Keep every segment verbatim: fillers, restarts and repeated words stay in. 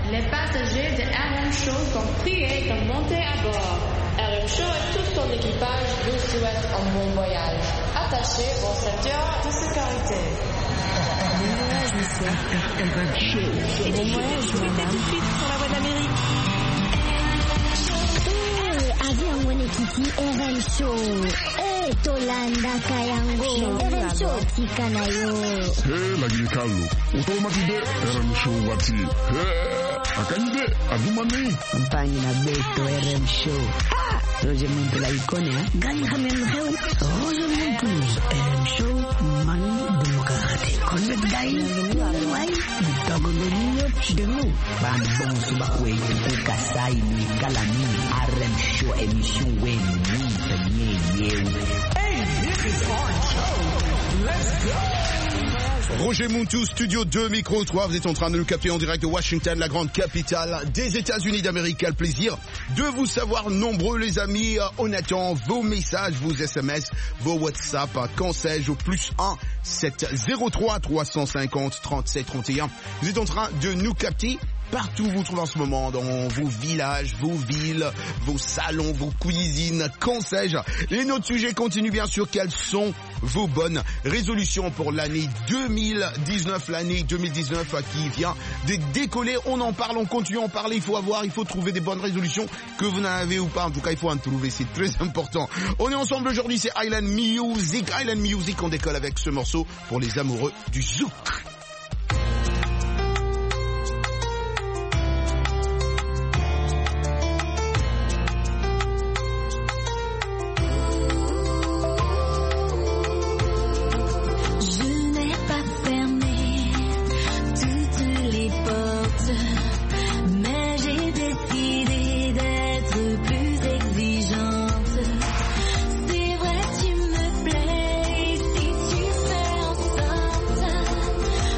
Les passagers de R M Show sont priés de monter à bord. R M Show et tout son équipage vous souhaitent un bon voyage. Attachez vos ceintures de sécurité. Bon voyage, monsieur. R M Show. Bon voyage, madame. Tout de suite sur la voie d'Amérique. Eh, avion mwenyekiti R M Show. Eh, Tolanda Kayango. R M Show tika na yo. Eh, lagi kalu. Utomatide R M Show wati. Eh, akanyide adumani. Kampanyi na beto R M Show. Ah, Roger Muntu la ikone ha. Gani hamen heu. Roger Muntu R M Show man demokrate. Konvet gai. Wai. Dogo doniyo chidemu. Ban bon suba kwe ku kasai ni kalami R M Show emission we ni penye yeu. Hey, this is our show. Let's go. Roger Muntu, Studio deux, Micro trois, vous êtes en train de nous capter en direct de Washington, la grande capitale des États-Unis d'Amérique. Quel plaisir de vous savoir nombreux les amis. On attend vos messages, vos S M S, vos WhatsApp, quand sais-je, au plus un sept zéro trois trois cent cinquante trente-sept trente et un. Vous êtes en train de nous capter partout où vous trouvez en ce moment, dans vos villages, vos villes, vos salons, vos cuisines, quand sais-je. Et notre sujet continue bien sûr, quelles sont vos bonnes résolutions pour l'année deux mille dix-neuf, l'année deux mille dix-neuf qui vient de décoller. On en parle, on continue à en parler, il faut avoir, il faut trouver des bonnes résolutions, que vous n'en avez ou pas, en tout cas il faut en trouver, c'est très important. On est ensemble aujourd'hui, c'est Island Music, Island Music, on décolle avec ce morceau pour les amoureux du zouk. C'est vrai, tu me plais, si tu fais en sorte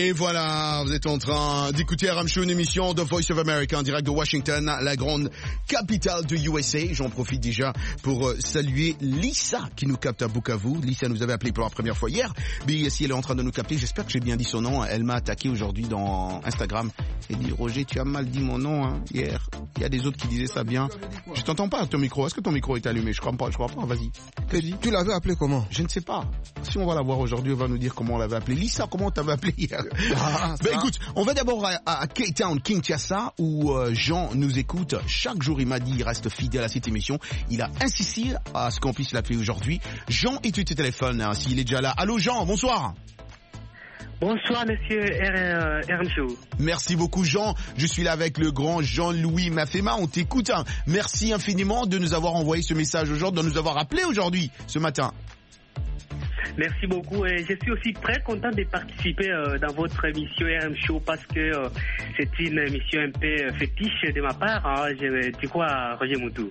Et voilà, vous êtes en train d'écouter R M Show, une émission de Voice of America en direct de Washington, la grande capitale de U S A. J'en profite déjà pour euh, saluer Lisa qui nous capte à Bukavu. Lisa nous avait appelé pour la première fois hier, mais si elle est en train de nous capter, j'espère que j'ai bien dit son nom. Elle m'a attaqué aujourd'hui dans Instagram. Elle dit, Roger, tu as mal dit mon nom hein, hier. Il y a des autres qui disaient ça bien. Je t'entends pas ton micro. Est-ce que ton micro est allumé? Je crois pas, je crois pas. Vas-y. Tu, tu l'avais appelé comment? Je ne sais pas. Si on va la voir aujourd'hui, on va nous dire comment on l'avait appelé. Lisa, comment on t'avait appelé hier? Ah, ben écoute, on va d'abord à, à Cape Town, Kinshasa, où euh, Jean nous écoute. Chaque jour, il m'a dit, il reste fidèle à cette émission. Il a insisté à ce qu'on puisse l'appeler aujourd'hui. Jean est au téléphone, hein, s'il est déjà là. Allô Jean, bonsoir. Bonsoir, monsieur R M Show. Merci beaucoup, Jean. Je suis là avec le grand Jean-Louis Mafema. On t'écoute. Hein. Merci infiniment de nous avoir envoyé ce message aujourd'hui, de nous avoir appelé aujourd'hui, ce matin. Merci beaucoup. Et je suis aussi très content de participer euh, dans votre émission R M Show parce que euh, c'est une émission un peu fétiche de ma part. Hein. Je, tu crois, Roger Moutou?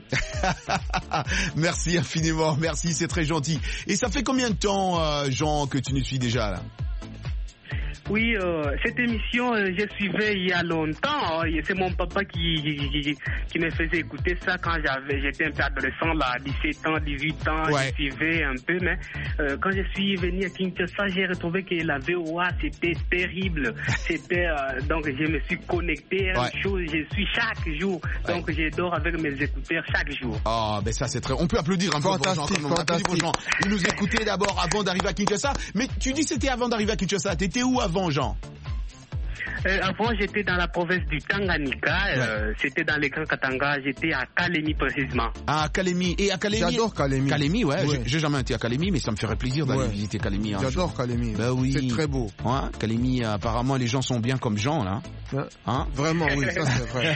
Merci infiniment. Merci, c'est très gentil. Et ça fait combien de temps, euh, Jean, que tu nous suis déjà là? Oui, euh, cette émission, euh, je suivais il y a longtemps. Hein. C'est mon papa qui, qui, qui me faisait écouter ça quand j'avais, j'étais un peu adolescent, là, dix-sept ans, dix-huit ans. Ouais. Je suivais un peu, mais euh, quand je suis venu à Kinshasa, j'ai retrouvé que la V O A, c'était terrible. C'était euh, donc je me suis connecté à une chose, je suis chaque jour. Donc ouais. Je dors avec mes écouteurs chaque jour. Ah, oh, ben ça c'est très. On peut applaudir un peu pour Jean. On applaudit pour Jean. Il nous écoutait d'abord avant d'arriver à Kinshasa. Mais tu dis c'était avant d'arriver à Kinshasa. T'étais où avant? Jean? Euh, avant, j'étais dans la province du Tanganyika, euh, ouais. C'était dans les Grands Katanga, j'étais à Kalemi précisément. Ah, Kalemi. Et à Kalemi? J'adore Kalemi. Kalemi, ouais, ouais. J'ai jamais été à Kalemi, mais ça me ferait plaisir d'aller ouais. visiter Kalemi. Hein, J'adore Kalemi. Ben oui. C'est très beau. Ouais, Kalemi, apparemment, les gens sont bien comme Jean, là. Ouais. Hein? Vraiment, oui, ça c'est vrai.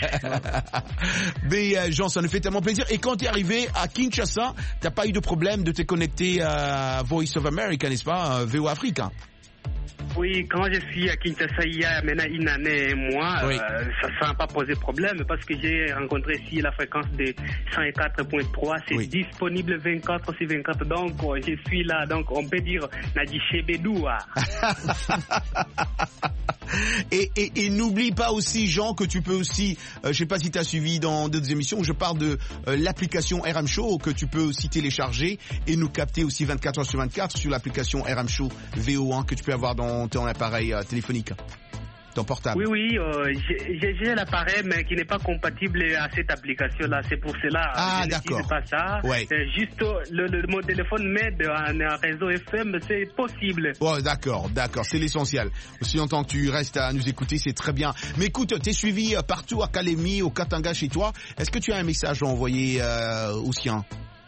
Mais euh, Jean, ça nous fait tellement plaisir. Et quand tu es arrivé à Kinshasa, t'as pas eu de problème de te connecter à Voice of America, n'est-ce pas, V O Africa? Oui, quand je suis à Kinshasa il y a maintenant une année et moi, oui. euh, ça n'a pas posé problème parce que j'ai rencontré ici la fréquence de cent quatre virgule trois, c'est oui. disponible vingt-quatre sur vingt-quatre, donc je suis là, donc on peut dire Nadi Chebedoua. Et, et, et n'oublie pas aussi, Jean, que tu peux aussi, euh, je sais pas si tu as suivi dans d'autres émissions, je parle de euh, l'application R M Show que tu peux aussi télécharger et nous capter aussi vingt-quatre heures sur vingt-quatre sur l'application R M Show V O un que tu peux avoir dans ton appareil euh, téléphonique. Ton portable. Oui, oui, euh, j'ai, j'ai l'appareil, mais qui n'est pas compatible à cette application-là. C'est pour cela ah, je n'utilise pas ça. Ouais. Euh, juste, le, le, mon téléphone m'aide en, en réseau F M, c'est possible. Ouais, d'accord, d'accord, c'est l'essentiel. Aussi longtemps que tu restes à nous écouter, c'est très bien. Mais écoute, t'es suivi partout à Kalemi, au Katanga chez toi. Est-ce que tu as un message à envoyer euh, aux siens?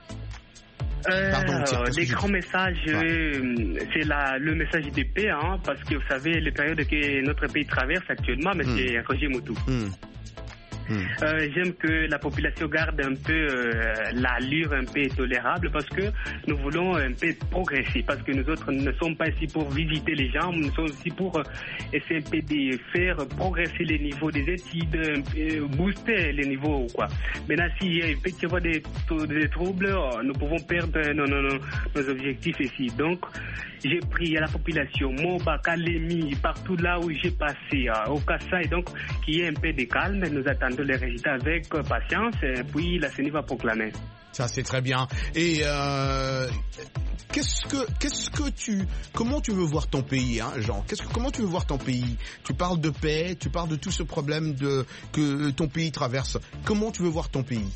Euh, Pardon, les grands messages, ouais. euh, c'est la, le message de paix, hein, parce que vous savez, les périodes que notre pays traverse actuellement, mais mm. c'est Roger Moutou. Mm. Mmh. Euh, j'aime que la population garde un peu euh, l'allure un peu tolérable parce que nous voulons un peu progresser, parce que nous autres ne sommes pas ici pour visiter les gens, nous sommes ici pour euh, essayer un peu de faire progresser les niveaux des études, un peu booster les niveaux quoi. Maintenant, s'il y a peut y avoir des, des troubles, nous pouvons perdre nos, nos, nos, nos objectifs ici. Donc, j'ai pris à la population, Moba, Kalemi, partout là où j'ai passé, euh, au Kassai, donc qu'il y ait un peu de calme, nous attendons les résultats avec patience et puis la C E N I va proclamer. Ça c'est très bien. Et euh, qu'est-ce que qu'est-ce que tu comment tu veux voir ton pays, hein, Jean? Qu'est-ce que comment tu veux voir ton pays? Tu parles de paix, tu parles de tout ce problème de que ton pays traverse. Comment tu veux voir ton pays?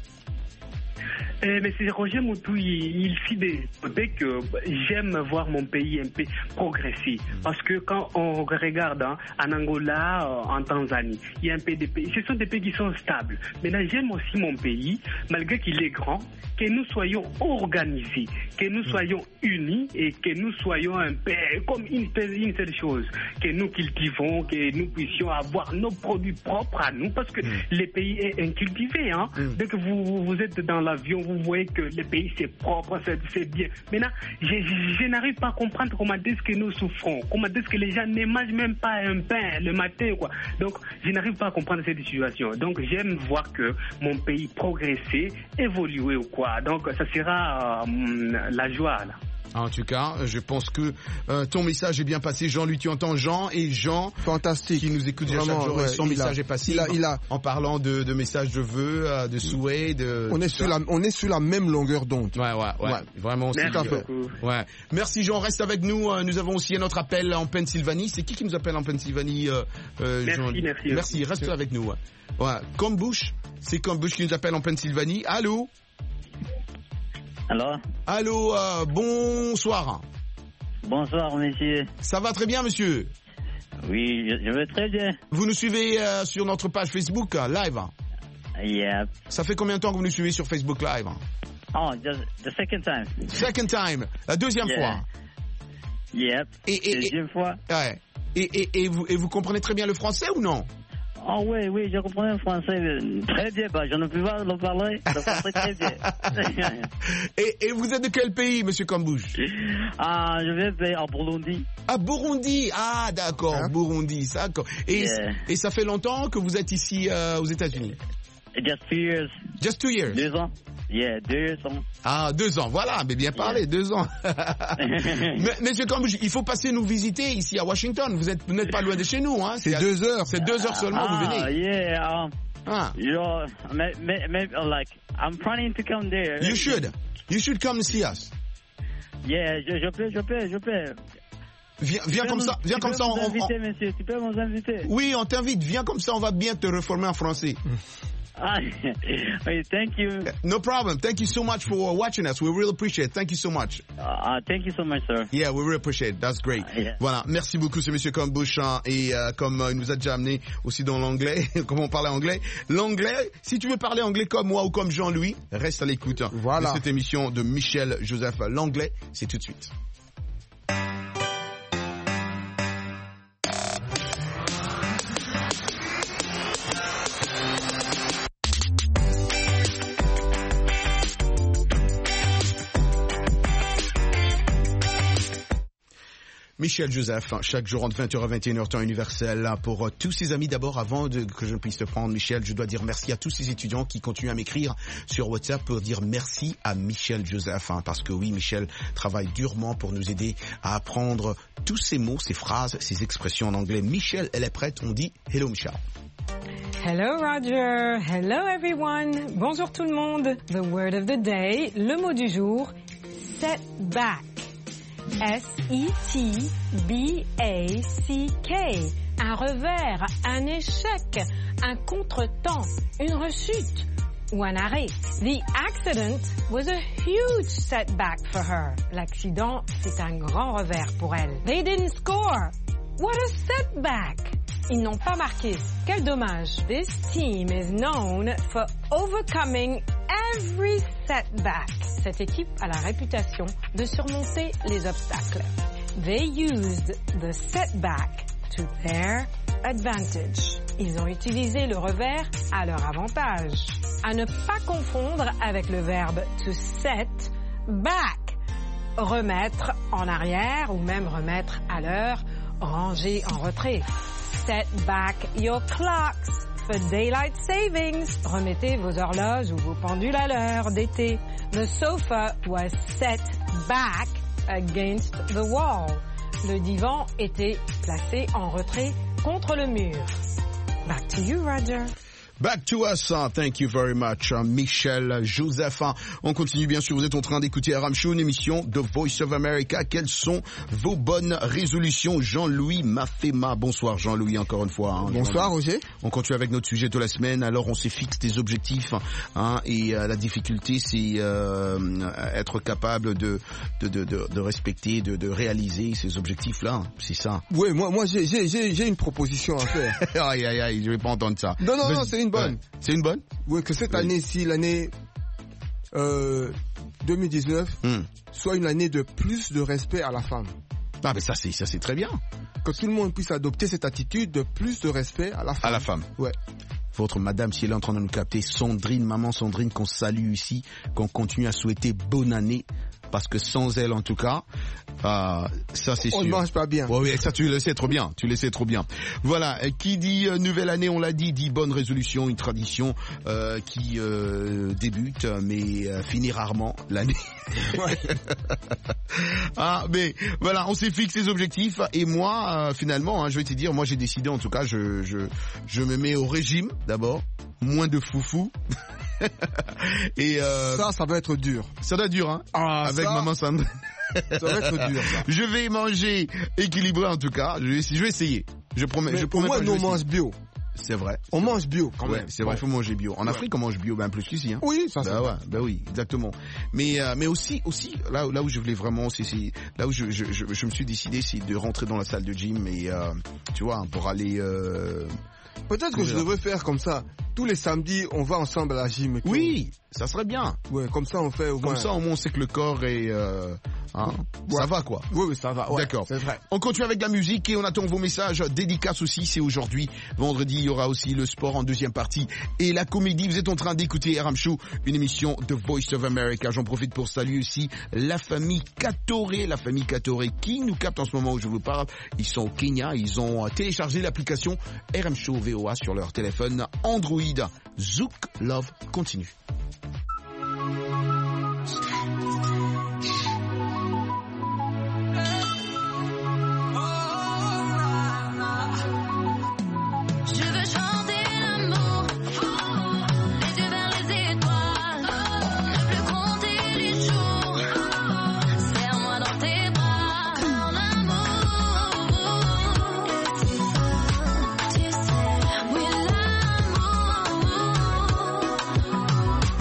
Eh, mais c'est Roger Moutou, il, il fit des côtés que j'aime voir mon pays un peu progresser. Parce que quand on regarde hein, en Angola, en Tanzanie, il y a un peu des pays, ce sont des pays qui sont stables. Maintenant, j'aime aussi mon pays, malgré qu'il est grand, que nous soyons organisés, que nous soyons unis et que nous soyons un peu comme une, une seule chose, que nous cultivons, que nous puissions avoir nos produits propres à nous, parce que mm. le pays est incultivé. Hein. Mm. Dès que vous, vous êtes dans l'avion, vous voyez que le pays c'est propre, c'est, c'est bien. Maintenant, je, je, je n'arrive pas à comprendre comment est-ce que nous souffrons, comment est-ce que les gens ne mangent même pas un pain le matin, quoi. Donc, je n'arrive pas à comprendre cette situation. Donc, j'aime voir que mon pays progresser, évoluer ou quoi. Donc, ça sera euh, la joie, là. En tout cas, je pense que euh, ton message est bien passé. Jean-Louis, tu entends Jean et Jean. Fantastique. Qui nous écoute déjà chaque jour. Ouais, et son message a, est passé. Il a, il a... En parlant de, de messages de vœux, de souhaits, de. On est sur la, on est sur la même longueur d'onde. Ouais, ouais, ouais. ouais. Vraiment, merci c'est beaucoup. Ouais. Merci Jean, reste avec nous. Nous avons aussi un autre appel en Pennsylvanie. C'est qui qui nous appelle en Pennsylvanie euh, euh, Merci, Jean... merci. Merci, reste merci. avec nous. Ouais. ouais. Comme Bush, c'est comme Bush qui nous appelle en Pennsylvanie. Allô? Allô? Allô, euh, bonsoir. Bonsoir, monsieur. Ça va très bien, monsieur? Oui, je, je vais très bien. Vous nous suivez euh, sur notre page Facebook euh, live? Yep. Ça fait combien de temps que vous nous suivez sur Facebook live? Oh, just the second time. Second time, la deuxième yeah. fois. Yep. Et, et, deuxième et, fois. Ouais. Et, et, et, vous, et vous comprenez très bien le français ou non? Oh oui, oui, je comprends le français très bien. Bah, j'en ai pu voir le parler. Le français très bien. et, et vous êtes de quel pays, monsieur Kambouche? Ah, je viens de Burundi. Ah, Burundi. Ah, d'accord, hein? Burundi, d'accord. Et, yeah. et ça fait longtemps que vous êtes ici euh, aux États-Unis? Just two years. Just two years. Deux ans. Yeah, deux ans. Ah, deux ans, voilà, mais bien parlé, yeah. deux ans. mais, monsieur Kambouche, il faut passer nous visiter ici à Washington. Vous êtes, vous n'êtes pas loin de chez nous, hein. C'est deux heures. C'est deux heures seulement, ah, vous venez. Yeah, um, ah. You know, maybe, maybe, like, I'm planning to come there. You should. You should come see us. Yeah, je, je peux, je peux, je peux. Viens, viens comme ça, viens comme ça. On, inviter, on... monsieur, tu peux nous inviter. Oui, on t'invite. Viens comme ça, on va bien te reformer en français. Ah, thank you. No problem. Thank you so much for watching us. We really appreciate it. Thank you so much. Uh, thank you so much, sir. Yeah, we really appreciate it. That's great. Uh, yeah. Voilà. Merci beaucoup, c'est monsieur Kambouche. Hein, et euh, comme euh, il nous a déjà amené aussi dans l'anglais, comme on parlait anglais. L'anglais, si tu veux parler anglais comme moi ou comme Jean-Louis, reste à l'écoute hein, voilà. de cette émission de Michel Joseph. L'anglais, c'est tout de suite. Michel Joseph, chaque jour entre vingt heures et vingt et une heures temps universel pour euh, tous ses amis. D'abord, avant de, que je ne puisse te prendre, Michel, je dois dire merci à tous ces étudiants qui continuent à m'écrire sur WhatsApp pour dire merci à Michel Joseph. Hein, parce que oui, Michel travaille durement pour nous aider à apprendre tous ces mots, ces phrases, ces expressions en anglais. Michel, elle est prête. On dit hello, Michel. Hello Roger, hello everyone. Bonjour tout le monde. The word of the day, le mot du jour, setback. S E T B A C K. Un revers, un échec, un contretemps, une rechute ou un arrêt. The accident was a huge setback for her. L'accident, c'est un grand revers pour elle. They didn't score. What a setback. Ils n'ont pas marqué. Quel dommage. This team is known for overcoming every setback. Cette équipe a la réputation de surmonter les obstacles. They used the setback to their advantage. Ils ont utilisé le revers à leur avantage. À ne pas confondre avec le verbe to set back. Remettre en arrière ou même remettre à l'heure, ranger en retrait. Set back your clocks for daylight savings. Remettez vos horloges ou vos pendules à l'heure d'été. The sofa was set back against the wall. Le divan était placé en retrait contre le mur. Back to you, Roger. Back to us, uh, thank you very much, uh, Michel Joseph. On continue bien sûr, vous êtes en train d'écouter Aram Show, une émission de Voice of America. Quelles sont vos bonnes résolutions? Jean-Louis Mafema. Bonsoir Jean-Louis, encore une fois. Hein, Bonsoir Roger. On continue avec notre sujet de la semaine. Alors on s'est fixé des objectifs hein, et euh, la difficulté c'est euh, être capable de, de, de, de, de respecter, de, de réaliser ces objectifs-là. C'est ça. Oui, moi, moi j'ai, j'ai, j'ai une proposition à faire. aïe, aïe, aïe, je vais pas entendre ça. Non, non, Mais, non, c'est une bonne. Ouais. C'est une bonne? Oui, que cette oui. année-ci, l'année euh, deux mille dix-neuf, mm. soit une année de plus de respect à la femme. Ah, mais ça, c'est, ça, c'est très bien. Que tout le monde puisse adopter cette attitude de plus de respect à la femme. À la femme. Ouais. Votre madame, si elle est en train de nous capter, Sandrine, maman Sandrine, qu'on salue ici, qu'on continue à souhaiter bonne année. parce que sans elle, en tout cas, euh, ça c'est sûr. On ne mange pas bien. Oui, oui, ça tu le sais trop bien, tu le sais trop bien. Voilà, qui dit euh, nouvelle année, on l'a dit, dit bonne résolution, une tradition euh, qui euh, débute, mais euh, finit rarement l'année. Ouais. Ah, mais voilà, on s'est fixé des objectifs et moi, euh, finalement, hein, je vais te dire, moi j'ai décidé, en tout cas, je je je me mets au régime d'abord, moins de foufou. Et euh, ça, ça va être dur. Ça doit être dur, hein. Ah, avec ça... maman Sandra. Ça va être dur, ça. Je vais manger équilibré, en tout cas. Je vais, je vais essayer. Je promets. Mais je promets au moins, pas, nous on mange bio. C'est vrai. On mange bio, quand ouais, même. C'est vrai, il ouais. faut manger bio. En ouais. Afrique, on mange bio, ben plus qu'ici, hein. Oui, ça c'est ben, vrai. Ouais, ben oui, exactement. Mais euh, mais aussi aussi là là où je voulais vraiment, c'est là où je, je je je me suis décidé, c'est de rentrer dans la salle de gym et euh, tu vois, pour aller. Euh, Peut-être que je devrais faire comme ça. Tous les samedis, on va ensemble à la gym. Et oui, ça serait bien. Ouais, comme ça on fait au moins. Comme ça au moins on sait que le corps est, euh, hein, ouais. ça va quoi. Oui, oui, ça va. Ouais, d'accord. C'est vrai. On continue avec la musique et on attend vos messages. Dédicaces aussi, c'est aujourd'hui. Vendredi, il y aura aussi le sport en deuxième partie et la comédie. Vous êtes en train d'écouter R M Show, une émission de Voice of America. J'en profite pour saluer aussi la famille Katoré, la famille Katoré qui nous capte en ce moment où je vous parle. Ils sont au Kenya, ils ont téléchargé l'application R M Show V O A sur leur téléphone Android. Zouk Love continue. We'll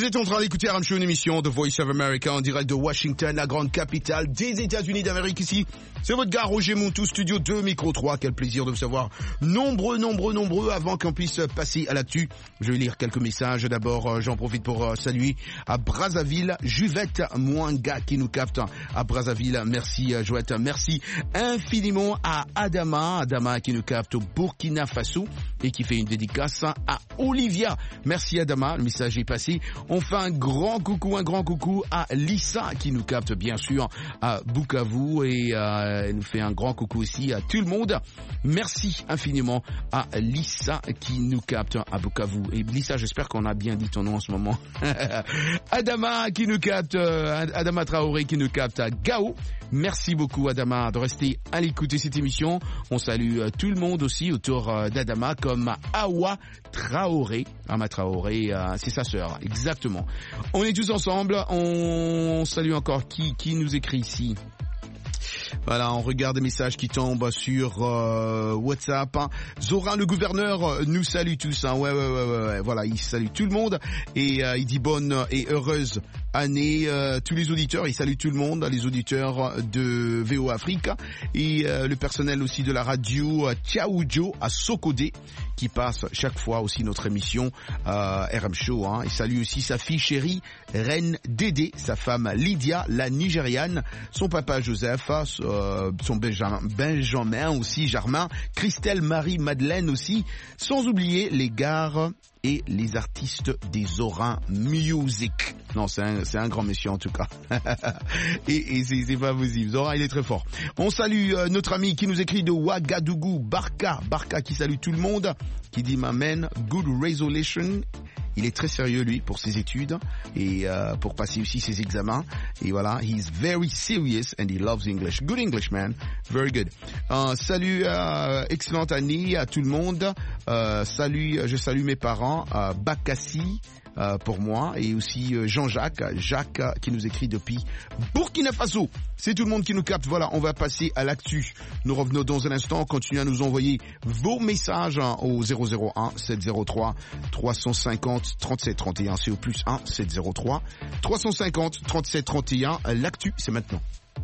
êtes en train d'écouter R M Show, une émission de Voice of America en direct de Washington, la grande capitale des États-Unis d'Amérique. Ici, c'est votre gars Roger Montou, studio deux, micro trois. Quel plaisir de vous savoir nombreux, nombreux, nombreux. Avant qu'on puisse passer à l'actu, je vais lire quelques messages. D'abord, j'en profite pour saluer à Brazzaville, Juvette Mwanga qui nous capte à Brazzaville. Merci Jouette, merci infiniment à Adama, Adama qui nous capte au Burkina Faso et qui fait une dédicace à Olivia. Merci Adama, le message est passé. On fait un grand coucou, un grand coucou à Lisa qui nous capte bien sûr à Bukavu et euh, elle nous fait un grand coucou aussi à tout le monde. Merci infiniment à Lisa qui nous capte à Bukavu. Et Lisa, j'espère qu'on a bien dit ton nom en ce moment. Adama qui nous capte, euh, Adama Traoré qui nous capte à Gao. Merci beaucoup Adama de rester à l'écoute de cette émission. On salue euh, tout le monde aussi autour euh, d'Adama comme Awa Traoré. Ama Traoré, euh, c'est sa sœur, exactement. On est tous ensemble. On salue encore qui, qui nous écrit ici. Voilà, on regarde des messages qui tombent sur euh, WhatsApp. Zorin, le gouverneur, nous salue tous. Hein. Ouais, ouais, ouais, ouais, ouais. Voilà, il salue tout le monde et euh, il dit bonne et heureuse année euh, tous les auditeurs. Il salue tout le monde, les auditeurs de V O Afrique et euh, le personnel aussi de la radio Tchaoudjo à Sokodé qui passe chaque fois aussi notre émission euh, R M Show. Hein. Il salue aussi sa fille chérie Reine Dédé, sa femme Lydia, la Nigériane, son papa Joseph, euh, son Benjamin, Benjamin aussi, Germain, Christelle, Marie, Madeleine aussi, sans oublier les gares et les artistes des Zorin Music. Non, c'est un, c'est un grand monsieur en tout cas. et et c'est, c'est pas possible. Zorin, il est très fort. On salue euh, notre ami qui nous écrit de Ouagadougou, Barca. Barca qui salue tout le monde, qui dit « M'amène, good resolution ». Il est très sérieux, lui, pour ses études et euh, pour passer aussi ses examens. Et voilà, he's very serious and he loves English. Good English, man. Very good. Euh, salut, euh, excellente année à tout le monde. Euh, salut, je salue mes parents, euh, Bakassi. Euh, pour moi et aussi euh, Jean-Jacques, Jacques euh, qui nous écrit depuis Burkina Faso. C'est tout le monde qui nous capte. Voilà, on va passer à l'actu. Nous revenons dans un instant. Continuez à nous envoyer vos messages hein, au zéro zéro un sept zéro trois trois cent cinquante trente-sept trente et un. C'est au plus un sept zéro trois trois cent cinquante trente-sept trente et un. L'actu, c'est maintenant.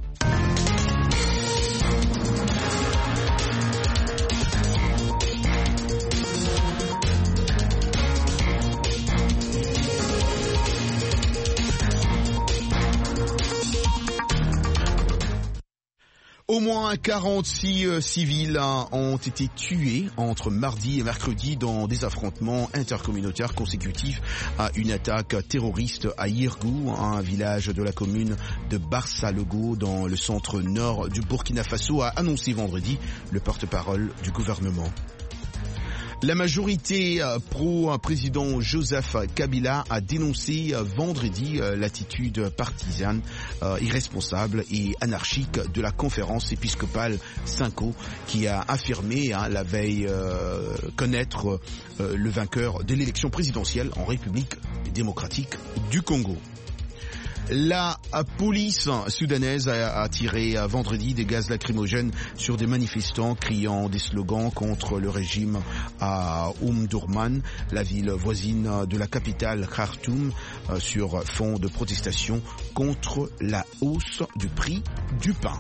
Au moins quarante-six euh, civils hein, ont été tués entre mardi et mercredi dans des affrontements intercommunautaires consécutifs à une attaque terroriste à Yirgou, un village de la commune de Barsalego dans le centre nord du Burkina Faso, a annoncé vendredi le porte-parole du gouvernement. La majorité pro-président Joseph Kabila a dénoncé vendredi l'attitude partisane, irresponsable et anarchique de la conférence épiscopale Cinco qui a affirmé hein, la veille euh, connaître euh, le vainqueur de l'élection présidentielle en République démocratique du Congo. La police soudanaise a tiré vendredi des gaz lacrymogènes sur des manifestants criant des slogans contre le régime à Omdurman, la ville voisine de la capitale Khartoum, sur fond de protestation contre la hausse du prix du pain.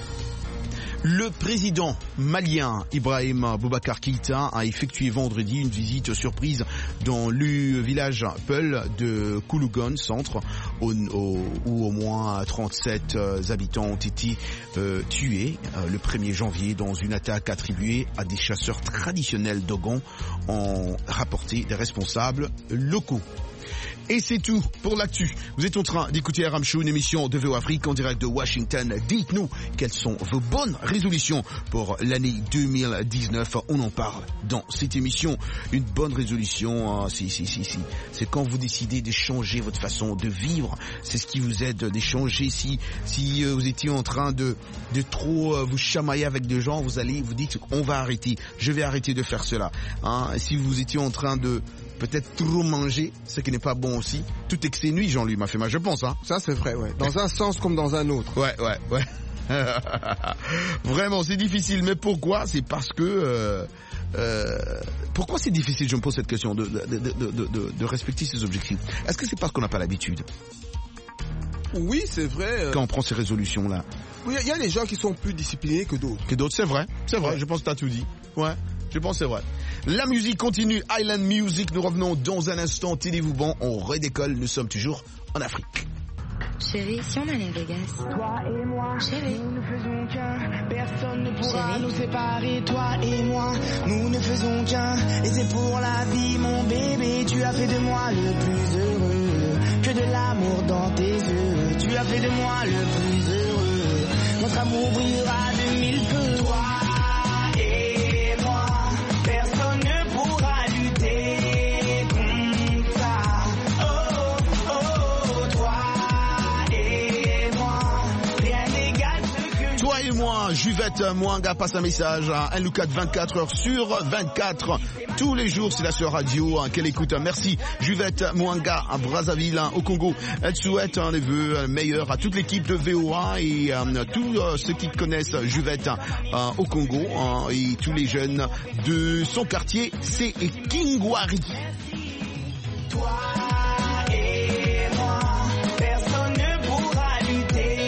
Le président malien Ibrahim Boubacar Keïta a effectué vendredi une visite surprise dans le village Peul de Koulougon centre où, où au moins trente-sept habitants ont été euh, tués euh, le premier janvier dans une attaque attribuée à des chasseurs traditionnels Dogon, ont rapporté des responsables locaux. Et c'est tout pour l'actu. Vous êtes en train d'écouter R M Show, une émission de V O Afrique en direct de Washington. Dites-nous quelles sont vos bonnes résolutions pour l'année deux mille dix-neuf. On en parle dans cette émission. Une bonne résolution, si, si, si, si. C'est quand vous décidez de changer votre façon de vivre. C'est ce qui vous aide d'échanger. Si, si vous étiez en train de, de trop vous chamailler avec des gens, vous allez vous dites, on va arrêter. Je vais arrêter de faire cela. Hein? Si vous étiez en train de peut-être trop manger, ce qui n'est pas bon aussi. Tout excès nuit, Jean-Louis m'a fait mal, je pense. Hein. Ça, c'est vrai, ouais. Dans un sens comme dans un autre. Ouais, ouais, ouais. Vraiment, c'est difficile. Mais pourquoi ? C'est parce que euh, euh, pourquoi c'est difficile, je me pose cette question, de, de, de, de, de, de respecter ses objectifs? Est-ce que c'est parce qu'on n'a pas l'habitude? Oui, c'est vrai. Quand on prend ces résolutions-là. Oui, il y a des gens qui sont plus disciplinés que d'autres. Que d'autres, c'est vrai. C'est vrai, ouais. Je pense que tu as tout dit. Ouais, je pense que c'est vrai. La musique continue, Island Music, nous revenons dans un instant. Tenez-vous bon, on redécolle, nous sommes toujours en Afrique. Chérie, si on allait à Vegas. Toi et moi, chérie, nous ne faisons qu'un. Personne ne pourra chérie. Nous séparer, toi et moi. Nous ne faisons qu'un. Et c'est pour la vie, mon bébé. Tu as fait de moi le plus heureux. Que de l'amour dans tes yeux. Tu as fait de moi le plus heureux. Notre amour brillera de mille feux. Toi et moi, personne ne pourra lutter contre ça. Oh, oh, toi. Toi et moi, Juvette Mwanga passe un message à un Lucas vingt-quatre heures sur vingt-quatre. Tous les jours, c'est la sœur radio hein, qu'elle écoute. Merci Juvette Mwanga à Brazzaville, hein, au Congo. Elle souhaite hein, les vœux meilleurs à toute l'équipe de V O A et euh, tous euh, ceux qui connaissent Juvette euh, au Congo hein, et tous les jeunes de son quartier, c'est Kingwari. Toi et moi, personne ne pourra lutter.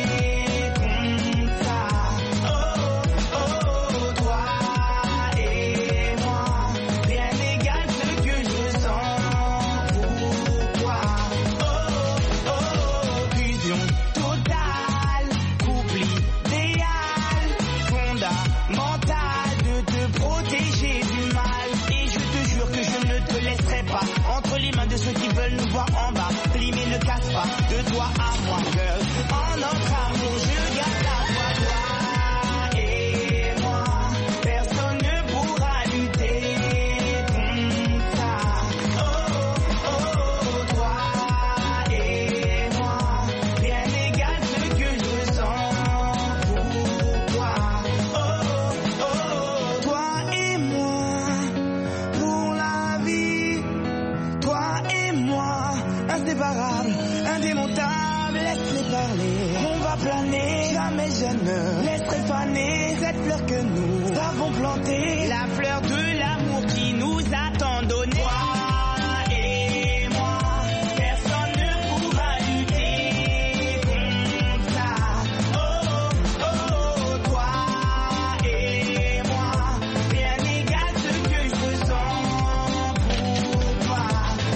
De ceux qui veulent nous voir en bas, Limé ne casse pas, de toi à moi, girl. En notre amour, je garde la foi, toi et moi. Personne ne pourra lutter contre ça. Oh, oh, toi et moi. Rien n'égale ce que je sens pour toi. Oh, oh, toi et moi. Pour la vie. Toi et moi, inséparables, indémontables, laisse-les parler. On va planer, jamais je ne laisserai faner cette fleur que nous avons plantée. La fleur de l'amour qui nous a tant donné. Toi et moi, personne ne pourra lutter contre ça. Oh, oh, toi et moi, bien égal ce que je sens pour toi.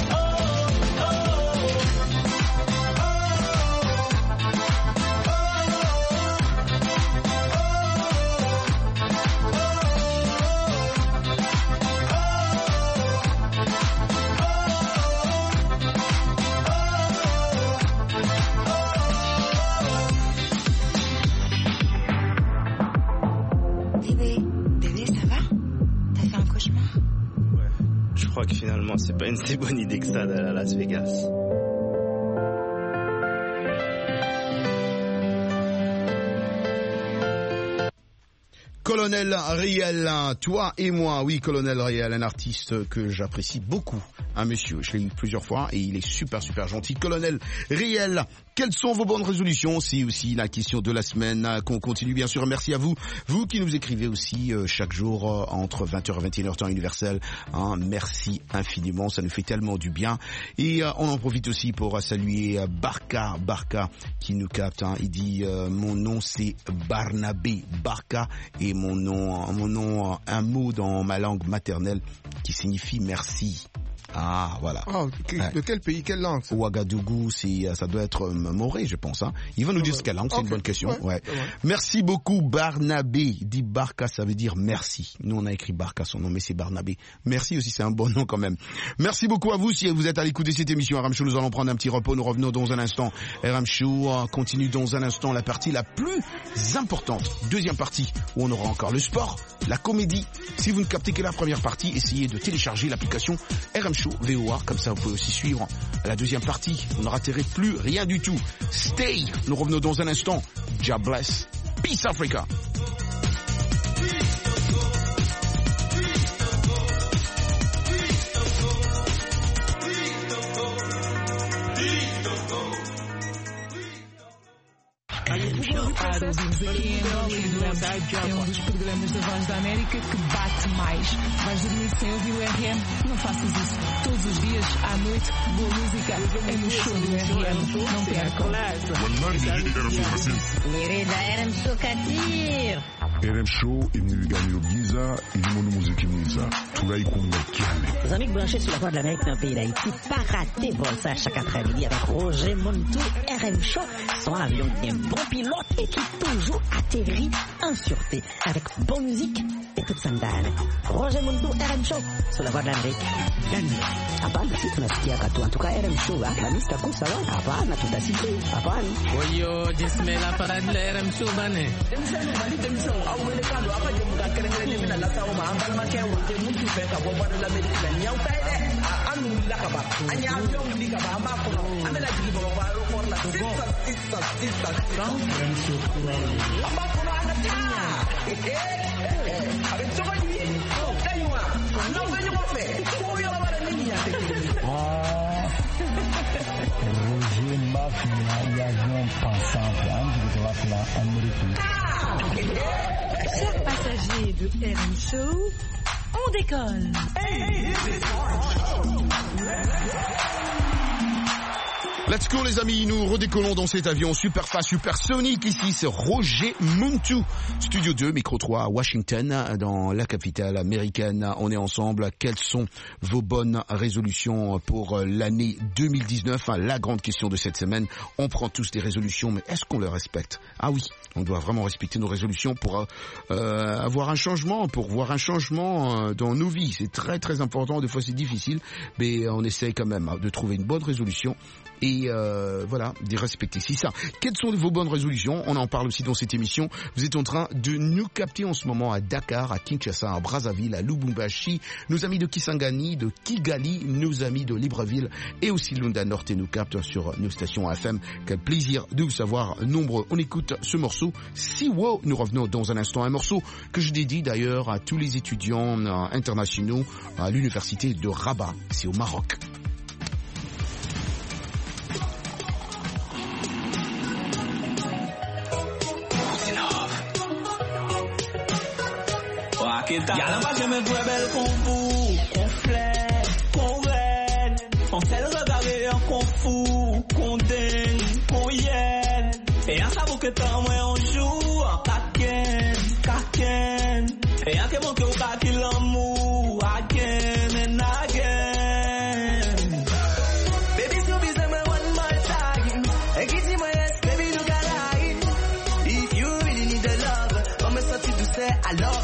Je crois que finalement c'est pas une si bonne idée que ça d'aller à Las Vegas. Colonel Riel, toi et moi, oui, Colonel Riel, un artiste que j'apprécie beaucoup, un monsieur, je l'ai eu plusieurs fois et il est super super gentil. Colonel Riel, quelles sont vos bonnes résolutions? C'est aussi la question de la semaine qu'on continue bien sûr. Merci à vous, vous qui nous écrivez aussi euh, chaque jour euh, entre vingt heures et vingt et une heures temps universel. Hein, merci infiniment, ça nous fait tellement du bien. Et euh, on en profite aussi pour saluer euh, Barka, Barka qui nous capte. Hein, il dit euh, mon nom c'est Barnabé Barka et mon nom, mon nom, un mot dans ma langue maternelle qui signifie merci. Ah, voilà. Oh, que, ouais. De quel pays, quelle langue? Ouagadougou, c'est, ça doit être euh, Moré, je pense. Hein. Il va nous dire ce quelle langue, c'est okay. Une bonne question. Ouais, ouais. Ouais. Merci beaucoup, Barnabé. Dit Barka, ça veut dire merci. Nous, on a écrit Barka, son nom, mais c'est Barnabé. Merci aussi, c'est un bon nom quand même. Merci beaucoup à vous. Si vous êtes à l'écoute de cette émission R M Show, nous allons prendre un petit repos. Nous revenons dans un instant. R M Show continue dans un instant la partie la plus importante. Deuxième partie, où on aura encore le sport, la comédie. Si vous ne captez que la première partie, essayez de télécharger l'application R M Show V O A, comme ça vous pouvez aussi suivre la deuxième partie. Vous ne raterez plus rien du tout. Stay, nous revenons dans un instant. God bless. Peace Africa. É um dos programas da Voz da América que bate mais. Vais dormir sem ouvir o R M? Não faças isso. Todos os dias, à noite, boa música é no show do R M. Não percam. Mirida R M Show Katir. R M Show imnigani Giza ilimono muziki mwiza tulai kunga kiale. Les amis branchés sur la voix de l'Amérique dans le pays d'Haïti, pas rater vol ça chaque après-midi avec Roger Montou. R M Show, son avion d'un bon pilote et qui toujours atterrit en sûreté avec bonne musique et toute sandale. Roger Montou, R M Show, sur la voix de l'Amérique. Hapana, si tunasikia katu. En tout cas, R M Show, la mista kusa wa. Hapana, tutasikia. Hapana. Oyo, jismela parade la R M Show bane. Demisano, bali demisano. Au wele kando, apa je muka kere kere mina la sawo ma ambal ma ke wote mutu fe ka bo bana la America la nyau tai de. Anu la ka ba. Anya avion ni ka ba ma ko. Amela jigi bo ba ro ko la. Sista, sista, sista. R M Show kurali. Amba ko na ana tinya. Eh eh. Avec ce qu'on dit. Oh, kaywa. Non, venez mo fe. Ko yo ba la niña. Ah. Roger Mafia, il y a un pensant de la Amérique. Chers passagers de R M Show, on décolle. Let's go les amis, nous redécollons dans cet avion super fast, super sonique. Ici c'est Roger Montou, Studio deux, Micro trois, Washington, dans la capitale américaine. On est ensemble. Quelles sont vos bonnes résolutions pour l'année deux mille dix-neuf? La grande question de cette semaine. On prend tous des résolutions, mais est-ce qu'on les respecte? Ah oui, on doit vraiment respecter nos résolutions pour euh, avoir un changement, pour voir un changement dans nos vies. C'est très très important. Des fois c'est difficile, mais on essaye quand même de trouver une bonne résolution. Et euh, voilà, d'y respecter. C'est ça. Quelles sont vos bonnes résolutions? On en parle aussi dans cette émission. Vous êtes en train de nous capter en ce moment à Dakar, à Kinshasa, à Brazzaville, à Lubumbashi, nos amis de Kisangani, de Kigali, nos amis de Libreville et aussi Lunda Norte nous captent sur nos stations F M. Quel plaisir de vous savoir nombreux. On écoute ce morceau. Siwo, nous revenons dans un instant. Un morceau que je dédie d'ailleurs à tous les étudiants internationaux à l'université de Rabat. C'est au Maroc. Y'a la vache me voit belle qu'on vous, qu'on flaire, qu'on reine. On sait le regarder, qu'on fout, qu'on dingue, qu'on yenne. Et un sabot que tant moi on joue en kaken, kaken. Et un que mon cœur pas qu'il l'amour, again and again. Baby, so be me one more time. And give me my yes, baby, look alive. If you really need the love, come and start to say I love.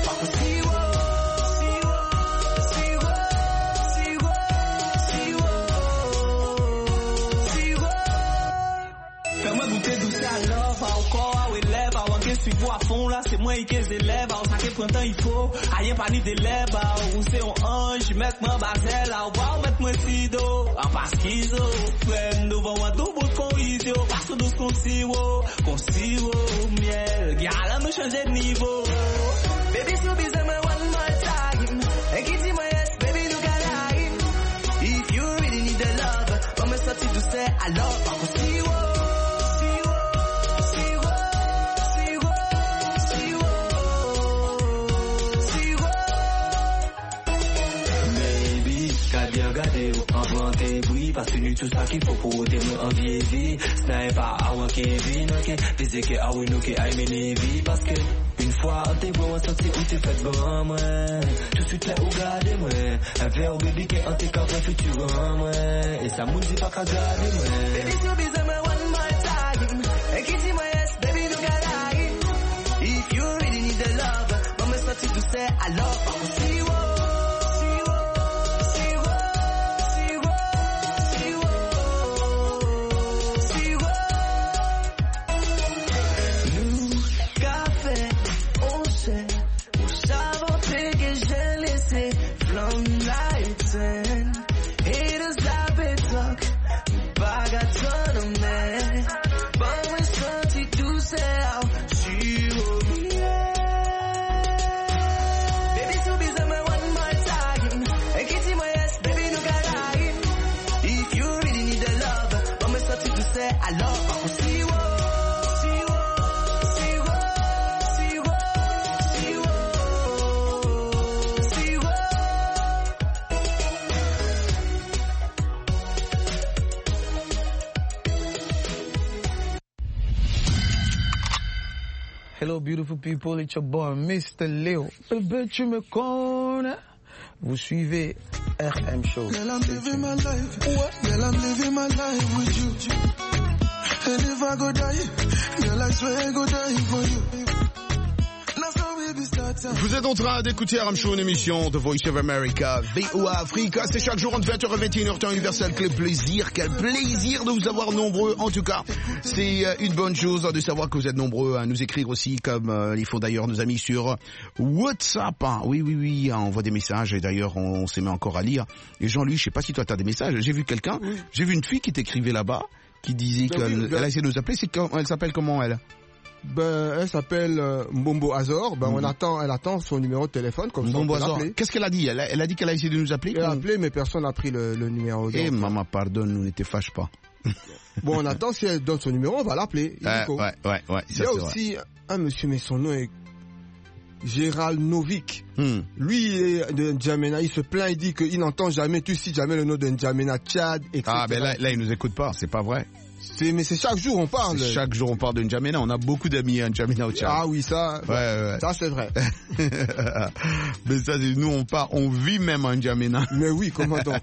Suivons à fond là, c'est moi qui les élève. On sait que printemps il faut, rien pas ni d'élève. Ou c'est un ange, mettre moi basel. Ou va mettre moi sido, en pasquizo. Prenne devant moi double con idio. Parce que douce con siro, con siro, miel. Gala me changer de niveau. Baby, so busy me one more time. And give me my yes, baby, look alive. If you really need the love, come and start to say I love. Con siro. Parce que nous tout ça qu'il faut pour te me envier vie. Ce n'est pas à moi qui vit, non que visez que à oui nous qui aime les vies. Parce que une fois on t'est bon, on sentit où t'es fait bon moi. Tout de suite là où garder moi. Un verre au baby qui en t'es qu'en vrai futur moi. Et ça m'a dit pas qu'à garder moi. Baby so busy me one more time. And kiss my yes, baby look alive. If you really need the love, mama started to say I love. I will see you. Hello beautiful people, it's your boy mister Léo. Ben tu me connais. Vous suivez R M Show. Girl, I'm living my life. Girl, I'm living my life with you. And if I go die, girl, I swear I go die for you. Vous êtes en train d'écouter R M Show, une émission de Voice of America, V O A Africa. C'est chaque jour entre vingt heures et vingt et une heures temps universel. Quel plaisir, quel plaisir de vous avoir nombreux. En tout cas, c'est une bonne chose de savoir que vous êtes nombreux à nous écrire aussi, comme euh, ils font d'ailleurs nos amis sur WhatsApp. Hein. Oui, oui, oui, on envoie des messages et d'ailleurs on, on s'est mis encore à lire. Et Jean-Louis, je sais pas si toi t'as des messages. J'ai vu quelqu'un, oui. J'ai vu une fille qui t'écrivait là-bas, qui disait ben qu'elle oui, ben... elle a essayé de nous appeler. C'est quand, elle s'appelle comment elle? Ben, elle s'appelle euh, Mbombo Azor. Ben, mmh. on attend, elle attend son numéro de téléphone comme Mbombo ça. Azor. Qu'est-ce qu'elle a dit? Elle a, elle a dit qu'elle a essayé de nous appeler. Elle a appelé, mais personne n'a pris le, le numéro. Eh, maman, pardonne, nous ne te fâche pas. Bon, on attend, si elle donne son numéro, on va l'appeler. Euh, ouais, ouais, ouais. Il y a aussi vrai. un monsieur, mais son nom est Gérald Novik. Hmm. Lui, il est de N'Djamena. Il se plaint, il dit qu'il n'entend jamais, tu cites jamais le nom de N'Djamena, Tchad, et cetera. Ah, ben là, là, il nous écoute pas, c'est pas vrai. C'est, mais c'est chaque jour on parle. C'est chaque jour on parle de N'Djamena. On a beaucoup d'amis à N'Djamena au Tchad. Ah oui, ça, ouais, ouais. ça c'est vrai. Mais ça, c'est, nous on part, on vit même à N'Djamena. Mais oui, comment donc?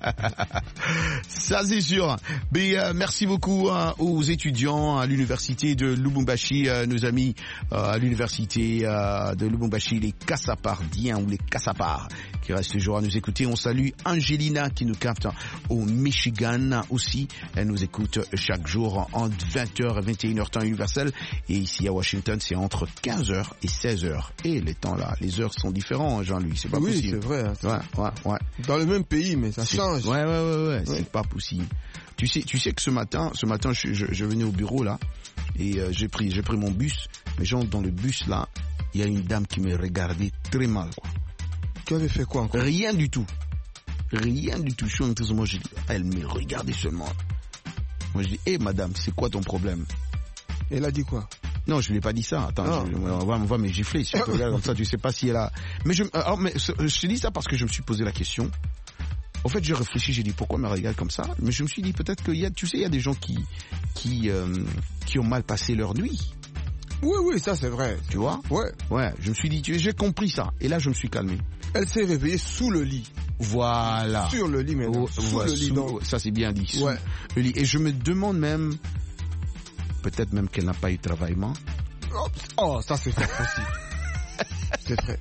Ça c'est sûr. Mais euh, merci beaucoup hein, aux étudiants à l'université de Lubumbashi, euh, nos amis euh, à l'université euh, de Lubumbashi, les Kassapardiens ou les Kassapars, qui restent toujours à nous écouter. On salue Angelina qui nous capte au Michigan aussi. Elle nous écoute chaque jour entre vingt heures et vingt et une heures temps universel, et ici à Washington c'est entre quinze heures et seize heures, et les temps là, les heures sont différents, Jean-Louis, c'est pas oui, possible. Oui, c'est vrai. Ouais, ouais, ouais. Dans le même pays, mais ça c'est... change. Ouais, ouais, ouais, ouais, ouais. C'est pas possible. Tu sais, tu sais que ce matin, ce matin, je, je, je venais au bureau là, et euh, j'ai pris, j'ai pris mon bus, mais genre dans le bus là, il y a une dame qui me regardait très mal, quoi. Tu avais fait quoi encore? Rien du tout. Rien du tout. Je suis en train de moi, j'ai dit, elle me regardait seulement. Moi je dis, hé hey, madame, c'est quoi ton problème? Elle a dit quoi? Non, je lui ai pas dit ça. Attends, je, on, va, on va me gifler. Si tu regardes comme ça, tu sais pas si elle a... Mais je, alors, mais je te dis ça parce que je me suis posé la question. En fait, j'ai réfléchi, j'ai dit, pourquoi elle me regarde comme ça? Mais je me suis dit, peut-être qu'il y a, tu sais, il y a des gens qui, qui, euh, qui ont mal passé leur nuit. Oui, oui, ça c'est vrai. Tu vois? Ouais. Ouais, je me suis dit, j'ai compris ça. Et là, je me suis calmé. Elle s'est réveillée sous le lit. Voilà. Sur le lit, maintenant. Oh, sous ouais, le lit, sous, donc. Ça c'est bien dit. Sous ouais. le lit. Et je me demande même, peut-être même qu'elle n'a pas eu de travaillement. Oh, oh ça c'est fort possible. C'est vrai.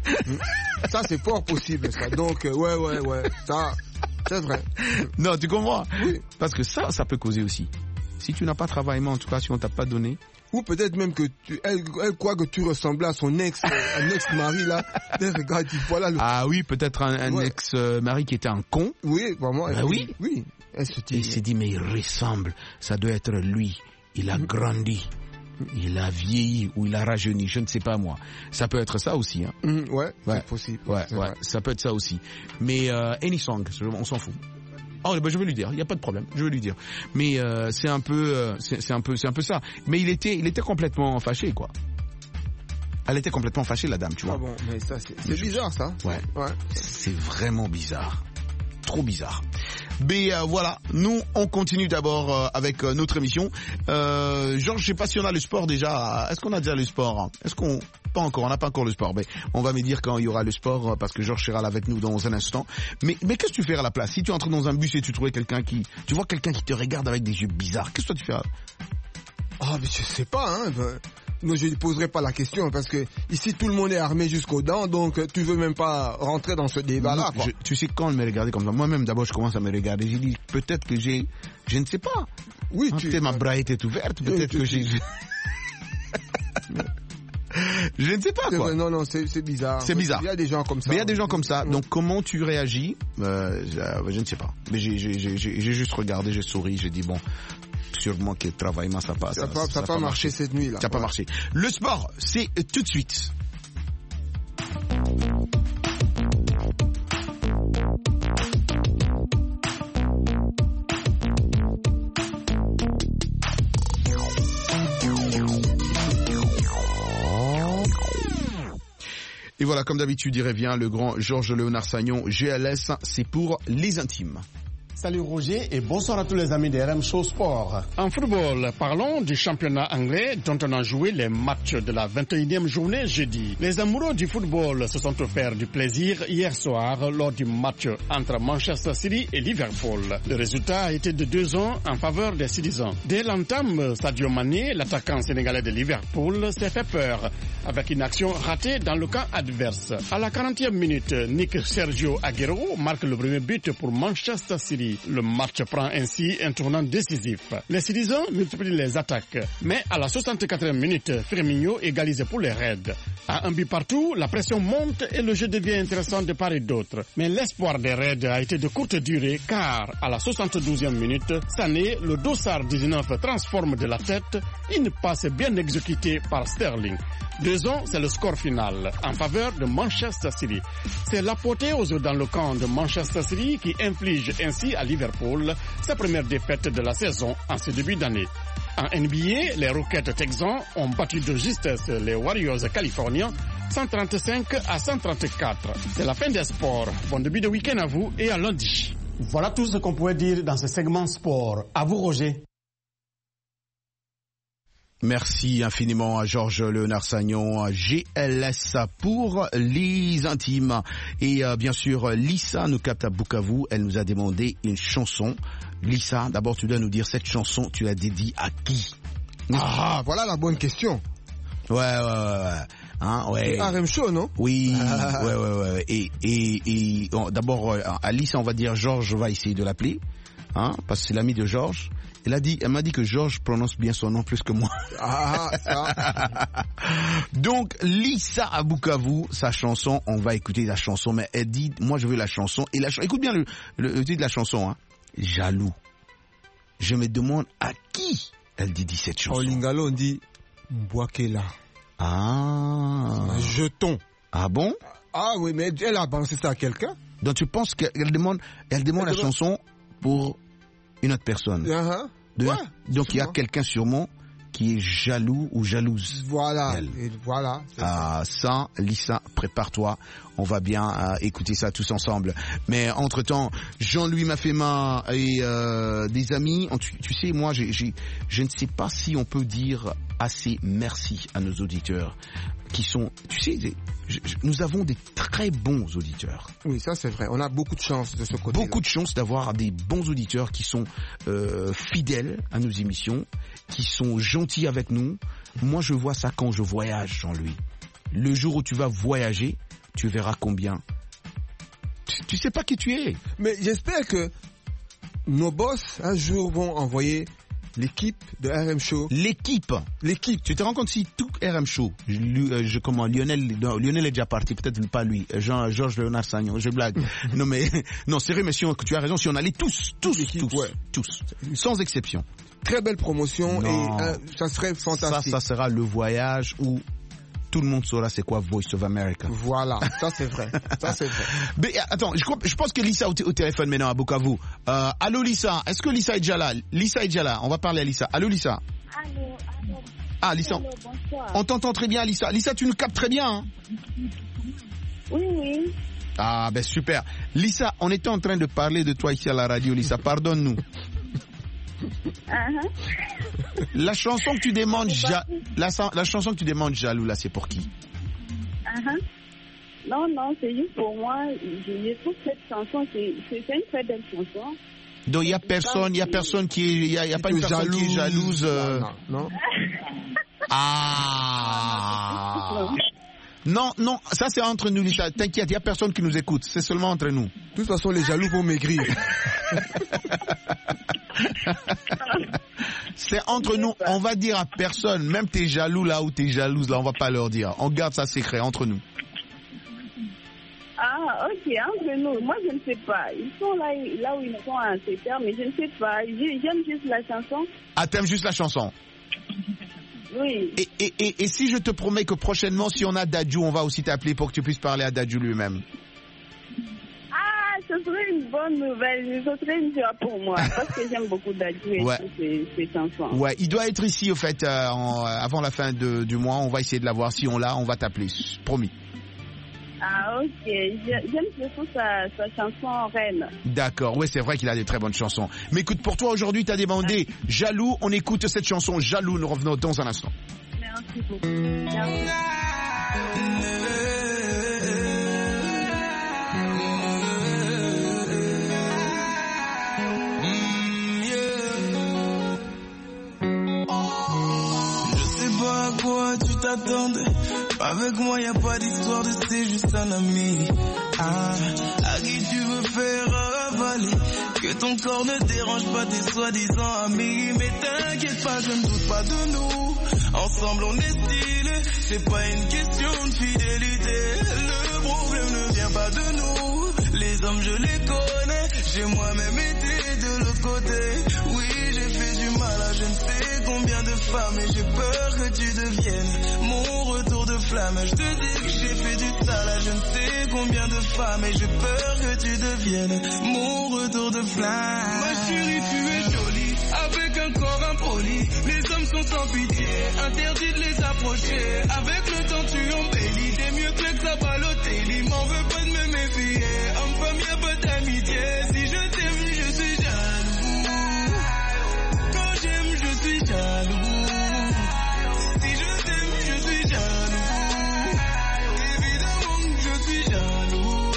Ça c'est fort possible, ça. Donc, euh, ouais, ouais, ouais. Ça, c'est vrai. Non, tu comprends? Oui. Parce que ça, ça peut causer aussi. Si tu n'as pas de travaillement, en tout cas, si on t'a pas donné. Ou peut-être même que tu, elle, elle croit que tu ressemblais à son ex, un ex-mari là. Elle regarde, voilà le... Ah oui, peut-être un, un ouais. ex-mari qui était un con. Oui, vraiment. Ah oui. Dit, oui. Elle se dit. Et il s'est dit, mais il ressemble. Ça doit être lui. Il a mmh. grandi. Il a vieilli ou il a rajeuni. Je ne sais pas moi. Ça peut être ça aussi. Hein. Mmh, ouais, ouais. C'est possible. Ouais, c'est ouais. Vrai. Ça peut être ça aussi. Mais euh, any song, on s'en fout. Oh, ben je vais lui dire, il y a pas de problème, je vais lui dire. Mais euh, c'est un peu, euh, c'est, c'est un peu, c'est un peu ça. Mais il était, il était complètement fâché, quoi. Elle était complètement fâchée, la dame, tu vois. Ah bon, mais ça, c'est, c'est bizarre, ça. Ouais. Ouais. C'est vraiment bizarre. Trop bizarre. Mais euh, voilà, nous on continue d'abord euh, avec euh, notre émission. Euh, Georges, je sais pas si on a le sport déjà. Est-ce qu'on a déjà le sport? hein Est-ce qu'on pas encore? On n'a pas encore le sport. Mais on va me dire quand il y aura le sport parce que Georges sera là avec nous dans un instant. Mais mais qu'est-ce que tu fais à la place? Si tu entres dans un bus et tu trouves quelqu'un qui, tu vois quelqu'un qui te regarde avec des yeux bizarres, qu'est-ce que toi tu fais? Ah, mais je sais pas. Hein. Moi, je ne poserai pas la question parce que ici tout le monde est armé jusqu'aux dents, donc tu veux même pas rentrer dans ce débat-là. Je, tu sais quand elle me regardait comme ça, moi-même d'abord je commence à me regarder, j'ai dit peut-être que j'ai, je ne sais pas. Oui, hein, tu. Peut-être ma braille est ouverte, peut-être oui, que j'ai. Je ne sais pas quoi. Non, non, c'est, c'est bizarre. C'est bizarre. Il y a des gens comme ça. Mais il y a des gens comme ça. Donc comment tu réagis? euh, je, je ne sais pas. Mais j'ai, j'ai, j'ai, j'ai juste regardé, j'ai souri, j'ai dit bon. Sûrement que le travail, ça passe. Ça n'a pas, ça ça pas marché cette nuit-là. Ça n'a pas marché. Le sport, c'est tout de suite. Et voilà, comme d'habitude, il revient le grand Georges Léonard Sagnon, G L S, c'est pour les intimes. Salut Roger et bonsoir à tous les amis de R M Show Sport. En football, parlons du championnat anglais dont on a joué les matchs de la vingt et unième journée jeudi. Les amoureux du football se sont offerts du plaisir hier soir lors du match entre Manchester City et Liverpool. Le résultat a été de deux un en faveur des Citizens. Dès l'entame, Sadio Mané, l'attaquant sénégalais de Liverpool, s'est fait peur avec une action ratée dans le camp adverse. À la quarantième minute, Nick Sergio Aguero marque le premier but pour Manchester City. Le match prend ainsi un tournant décisif. Les Citizens multiplient les attaques, mais à la soixante-quatrième minute, Firmino égalise pour les Reds. À un but partout, la pression monte et le jeu devient intéressant de part et d'autre. Mais l'espoir des Reds a été de courte durée car à la soixante-douzième minute, Sané, le dossard dix-neuf, transforme de la tête une passe bien exécutée par Sterling. deux un, c'est le score final en faveur de Manchester City. C'est l'apothéose dans le camp de Manchester City qui inflige ainsi à Liverpool sa première défaite de la saison en ce début d'année. En N B A, les Rockets Texans ont battu de justesse les Warriors californiens cent trente-cinq à cent trente-quatre. C'est la fin des sports. Bon début de week-end à vous et à lundi. Voilà tout ce qu'on pouvait dire dans ce segment sport. À vous Roger. Merci infiniment à Georges Léonard Sagnon, à G L S pour les intimes. Et euh, bien sûr, Lisa nous capte à Bukavu. Elle nous a demandé une chanson. Lisa, d'abord tu dois nous dire cette chanson, tu la dédies à qui? Ah, voilà la bonne question. Ouais, ouais, ouais. Hein, ouais. C'est R M Show, non? Oui, ah. ouais, ouais, ouais. Et, et, et oh, d'abord, à Lisa, on va dire Georges va essayer de l'appeler, hein, parce que c'est l'ami de Georges. Elle a dit, elle m'a dit que Georges prononce bien son nom plus que moi. Ah, ça. Donc, Lisa à Bukavu, sa chanson, on va écouter la chanson, mais elle dit, moi je veux la chanson. Et la, écoute bien le, le, le titre de la chanson, hein. Jaloux. Je me demande à qui elle dit cette chanson. En lingala, on dit Mbouakela. Ah. Jeton. Ah bon? Ah oui, mais elle a balancé ça à quelqu'un. Donc tu penses qu'elle demande, elle demande elle la demande... chanson pour une autre personne. Uh-huh. De, ouais, donc il y a quelqu'un sûrement qui est jaloux ou jalouse. Voilà. Et voilà. Ah, ça, Lisa, prépare-toi. On va bien euh, écouter ça tous ensemble. Mais entre-temps, Jean-Louis Mafema et euh, des amis, tu, tu sais, moi, j'ai, j'ai, je ne sais pas si on peut dire assez merci à nos auditeurs qui sont, tu sais, des, je, je, nous avons des très bons auditeurs. Oui, ça c'est vrai. On a beaucoup de chance de ce côté. Beaucoup de chance d'avoir des bons auditeurs qui sont euh, fidèles à nos émissions, qui sont gentils avec nous. Moi, je vois ça quand je voyage, Jean-Louis. Le jour où tu vas voyager, tu verras combien. Tu, tu sais pas qui tu es. Mais j'espère que nos boss un jour vont envoyer l'équipe de R M Show. L'équipe. L'équipe. Tu te rends compte si tout R M Show, je, je, comment, Lionel, non, Lionel est déjà parti, peut-être pas lui, Jean, Georges Léonard Sagnon, je blague. non mais, non, sérieux, mais si on, tu as raison, si on allait tous, tous, tous, ouais. tous, sans exception. Très belle promotion non. et euh, ça serait fantastique. Ça, ça sera le voyage où tout le monde saura c'est quoi Voice of America. Voilà, ça c'est vrai. Ça c'est vrai. Mais attends, je, crois, je pense que Lisa au, t- au téléphone maintenant à Bukavu. Euh, allô Lisa, est-ce que Lisa est déjà là? Lisa est déjà là, on va parler à Lisa. Allô Lisa. Allô, allô. Ah Lisa, allô, bonsoir. On t'entend très bien Lisa. Lisa, tu nous captes très bien. Hein? Oui, oui. Ah ben super. Lisa, on était en train de parler de toi ici à la radio Lisa, pardonne-nous. Uh-huh. La chanson que tu demandes, ja... la, la chanson que tu demandes jaloux là, c'est pour qui? Uh-huh. Non, non, c'est juste pour moi. Je, je trouve cette chanson, c'est, c'est une très belle chanson. Donc il y a personne, il y a personne qui, il y a, y a pas une personne qui est jalouse. Euh... Non, non. Ah. Non, non, ça c'est entre nous, Lisa. T'inquiète, il y a personne qui nous écoute. C'est seulement entre nous. De toute façon, les jaloux vont maigrir. C'est entre nous, on va dire à personne, même t'es jaloux là ou t'es jalouse là, on va pas leur dire. On garde ça secret entre nous. Ah, ok, entre nous. Moi, je ne sais pas. Ils sont là, là où ils sont à cette heure, mais je ne sais pas. J'aime juste la chanson. Ah, t'aimes juste la chanson? Oui. Et, et, et, et si je te promets que prochainement, si on a Dadju, on va aussi t'appeler pour que tu puisses parler à Dadju lui-même? Ce serait une bonne nouvelle, ce serait une joie pour moi, parce que j'aime beaucoup Dadju et ouais. ces, ces chansons. Ouais, il doit être ici, au fait, euh, en, avant la fin de, du mois. On va essayer de l'avoir. Si on l'a, on va t'appeler. Promis. Ah, ok. J'aime surtout sa, sa chanson Reine. D'accord, oui, c'est vrai qu'il a des très bonnes chansons. Mais écoute, pour toi, aujourd'hui, tu as demandé Jaloux. On écoute cette chanson Jaloux. Nous revenons dans un instant. Merci beaucoup. Merci. Quoi tu t'attendais? Avec moi y a pas d'histoire de c'est juste un ami. Ah, à qui tu veux faire avaler? Que ton corps ne dérange pas tes soi-disant amis. Mais t'inquiète pas, je ne doute pas de nous. Ensemble on est stylé, c'est pas une question de fidélité. Le problème ne vient pas de nous. Les hommes je les connais, j'ai moi-même été de l'autre côté. Oui, j'ai fait du mal à je ne sais combien de femmes et j'ai peur que tu deviennes mon retour de flamme. Je te dis que j'ai fait du sale à je ne sais combien de femmes et j'ai peur que tu deviennes mon retour de flamme. Ma chérie, tu es jolie avec un corps impoli. Les hommes sont sans pitié, interdit de les approcher. Avec le temps tu embellis, t'es mieux que l'ex à Balotelli. M'en veux pas de me méfier, homme-femme y'a pas d'amitié. Si je t'aime je suis jaloux. Quand j'aime je suis jaloux. Si je t'aime je suis jaloux. Évidemment que je suis jaloux.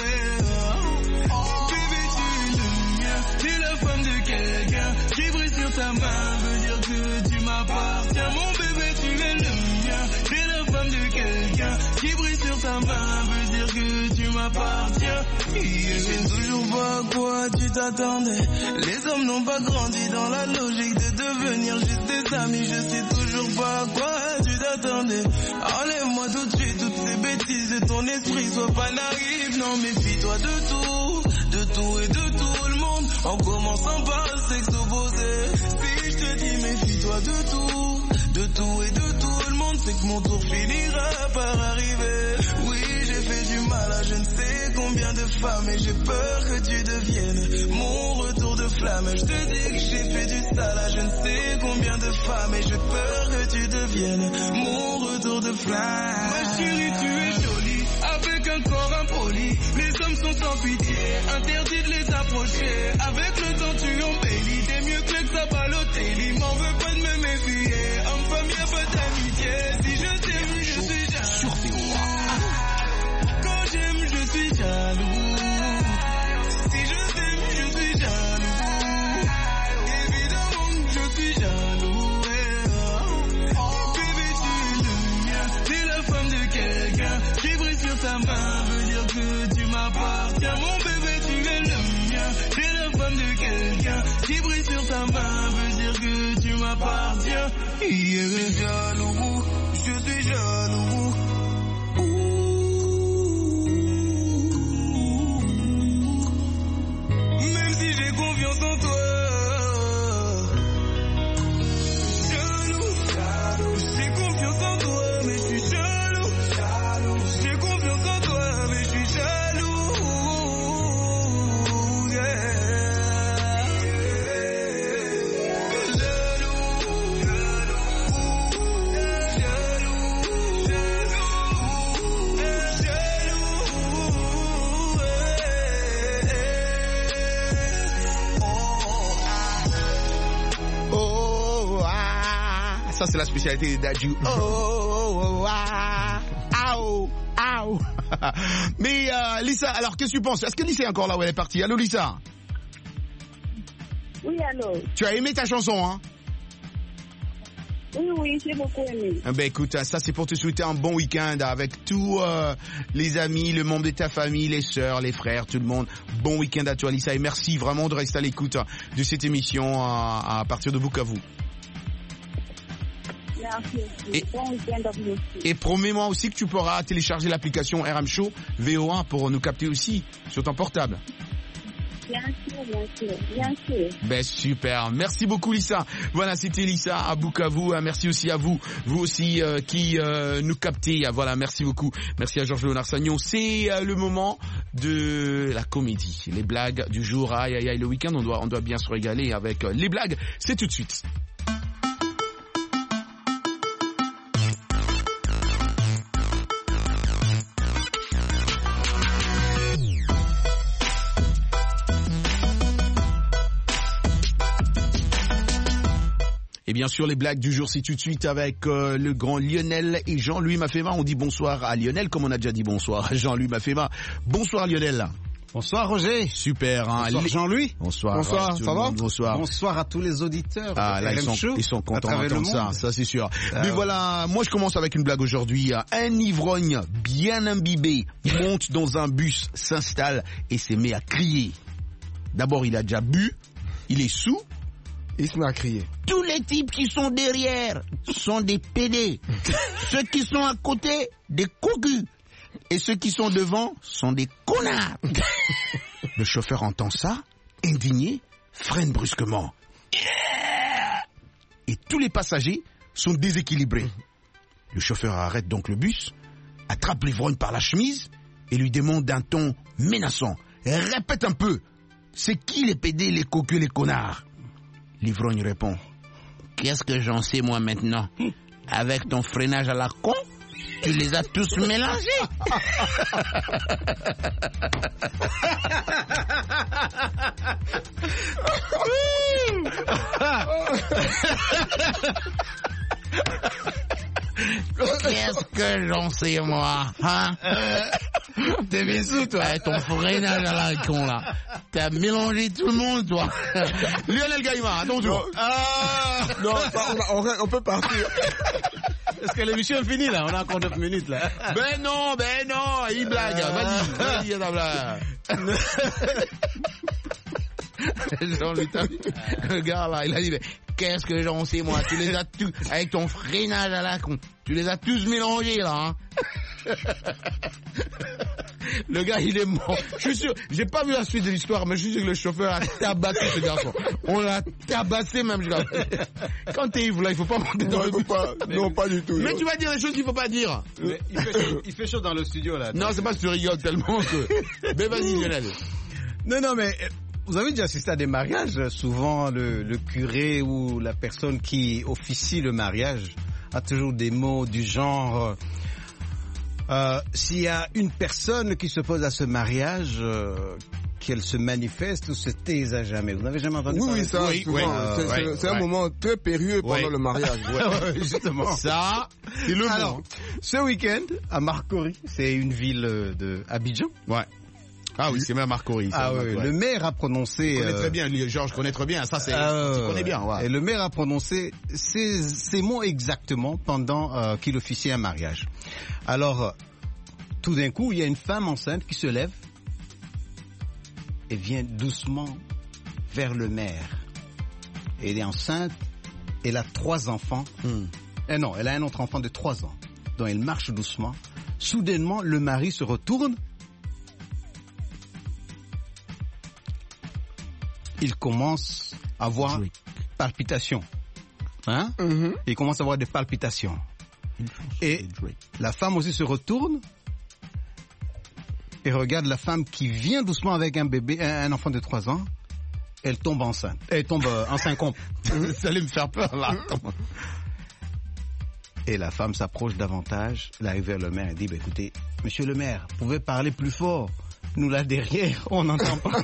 Bébé tu es le mien, t'es la femme de quelqu'un qui brille sur ta main, veut dire que tu m'appartiens. Mon bébé tu es le mien, t'es la femme de quelqu'un qui brille sur ta main, veut dire que tu m'appartiens. Je sais toujours pas à quoi tu t'attendais. Les hommes n'ont pas grandi dans la logique de devenir juste des amis. Je sais toujours pas à quoi tu t'attendais. Enlève-moi tout de suite toutes ces bêtises de ton esprit. Sois pas naïf, non méfie-toi de tout, de tout et de tout le monde. En commençant par le sexe opposé. Si je te dis méfie-toi de tout, de tout et de tout le monde, c'est que mon tour finira par arriver. Oui, j'ai fait du mal à je ne sais combien de femmes et j'ai peur que tu deviennes mon retour de flamme. Je te dis que j'ai fait du sale à je ne sais combien de femmes et j'ai peur que tu deviennes mon retour de flamme. Ma chérie, tu es jolie avec un corps impoli. Les hommes sont sans pitié, interdit de les approcher. Avec le temps tu embellis, t'es mieux que l'ex à Balotelli. M'en veux pas de me méfier, homme-femme y'a pas d'amitié. Si je t'aime je suis jaloux. Quand j'aime je suis jaloux. Si je t'aime je suis jaloux. Évidemment que je suis jaloux. Bébé tu es le mien, t'es la femme de quelqu'un qui brille sur ta main, veut dire que tu m'appartiens. Mon bébé tu es le mien, t'es la femme de quelqu'un qui brille sur ta main, veut dire que tu m'appartiens. Il est jaloux, je suis jaloux. Même si j'ai confiance en toi. Jaloux, j'ai confiance en toi, mais je suis jaloux. J'ai confiance en toi, mais je suis jaloux. Yeah. Ça, c'est la spécialité d'Adju. Oh, oh, oh, ah, aou, aou. Mais euh, Lisa, alors qu'est-ce que tu penses? Est-ce que Lisa est encore là où elle est partie? Allô Lisa? Oui, allô. Tu as aimé ta chanson, hein? Oui, oui, j'ai beaucoup aimé. Ben écoute, ça c'est pour te souhaiter un bon week-end avec tous euh, les amis, le membre de ta famille, les sœurs, les frères, tout le monde. Bon week-end à toi Lisa et merci vraiment de rester à l'écoute de cette émission à, à partir de Bukavu. Et, bon week-end à vous aussi. Et promets-moi aussi que tu pourras télécharger l'application R M Show V O un pour nous capter aussi sur ton portable. Bien sûr, bien sûr, bien sûr. Ben super, merci beaucoup Lisa. Voilà, c'était Lisa à Bukavu. Merci aussi à vous, vous aussi euh, qui euh, nous captez. Voilà, merci beaucoup. Merci à Georges Léonard Sagnon. C'est euh, le moment de la comédie, les blagues du jour. Aïe aïe aïe, le week-end, on doit, on doit bien se régaler avec euh, les blagues. C'est tout de suite. Et bien sûr, les blagues du jour, c'est tout de suite avec euh, le grand Lionel et Jean-Louis Mafema. On dit bonsoir à Lionel, comme on a déjà dit bonsoir à Jean-Louis Mafema. Bonsoir Lionel. Bonsoir Roger. Super. Hein. Bonsoir Jean-Louis. Bonsoir. Bonsoir, ça va? Bonsoir. Bonsoir à tous les auditeurs. Ah là, ils sont, ils sont contents d'entendre ça, ça c'est sûr. Ah, Mais ouais. voilà, moi je commence avec une blague aujourd'hui. Un ivrogne bien imbibé monte dans un bus, s'installe et se met à crier. D'abord, il a déjà bu, il est sous. Il se met à crier. Tous les types qui sont derrière sont des pédés. Ceux qui sont à côté, des cocus. Et ceux qui sont devant sont des connards. Le chauffeur entend ça, indigné, freine brusquement. Et tous les passagers sont déséquilibrés. Le chauffeur arrête donc le bus, attrape l'ivrogne par la chemise et lui demande d'un ton menaçant. Répète un peu. C'est qui les pédés, les cocus, les connards? L'ivrogne répond. Qu'est-ce que j'en sais moi maintenant? Avec ton freinage à la con, tu les as tous mélangés. Qu'est-ce que j'en sais moi, hein? T'es bien sous toi. Eh, ton freinage à la con là. T'as mélangé tout le monde toi. Lionel Gaïma, à ton tour. Ah non, on, on, on peut partir. Est-ce que l'émission est finie là? On a encore neuf minutes là. Ben non, ben non, il blague. Vas-y, vas-y, il y a ta blague. Jean-Louis, le gars là, il a dit, mais qu'est-ce que j'en sais moi? Tu les as tous, avec ton freinage à la con, tu les as tous mélangés là, hein. Le gars, il est mort. Je suis sûr, j'ai pas vu la suite de l'histoire, mais je suis sûr que le chauffeur a tabassé ce garçon. On l'a tabassé même. Quand t'es ivre là, il faut pas monter dans non, le bus. Pas, non, pas du tout. Mais non. tu vas dire des choses qu'il faut pas dire. Mais il, fait chaud, il fait chaud dans le studio là. Non, c'est pas que tu rigoles tellement que... Mais vas-y, Lionel. Non, non, mais... Vous avez déjà assisté à des mariages? Souvent, le, le curé ou la personne qui officie le mariage a toujours des mots du genre... Euh, s'il y a une personne qui s'oppose à ce mariage, euh, qu'elle se manifeste ou se taise à jamais. Vous n'avez jamais entendu oui, parler oui, ça, oui, souvent, oui, c'est, ouais, c'est, c'est ouais. un moment très périlleux pendant ouais. le mariage. Ouais. Justement. Ça, c'est le Alors, mot. Ce week-end, à Marcory, c'est une ville de Abidjan. Ouais. Ah oui, c'est même Marcory. Ah oui, ouais. Le maire a prononcé... Je connais euh... très bien, Georges, je connais très bien. Ça, c'est... Euh... Tu connais bien, ouais. Et le maire a prononcé ces, ces mots exactement pendant euh, qu'il officiait un mariage. Alors, tout d'un coup, il y a une femme enceinte qui se lève et vient doucement vers le maire. Elle est enceinte, elle a trois enfants. Hmm. Et non, elle a un autre enfant de trois ans. Donc elle marche doucement. Soudainement, le mari se retourne. Il commence à avoir palpitations. Hein? Mm-hmm. Il commence à avoir des palpitations. Et la femme aussi se retourne et regarde la femme qui vient doucement avec un bébé, un, un enfant de trois ans. Elle tombe enceinte. Elle tombe euh, en syncope. Ça allait me faire peur là. Et la femme s'approche davantage. Elle arrive vers le maire et dit, bah, écoutez, monsieur le maire, vous pouvez parler plus fort. Nous là derrière, on n'entend pas.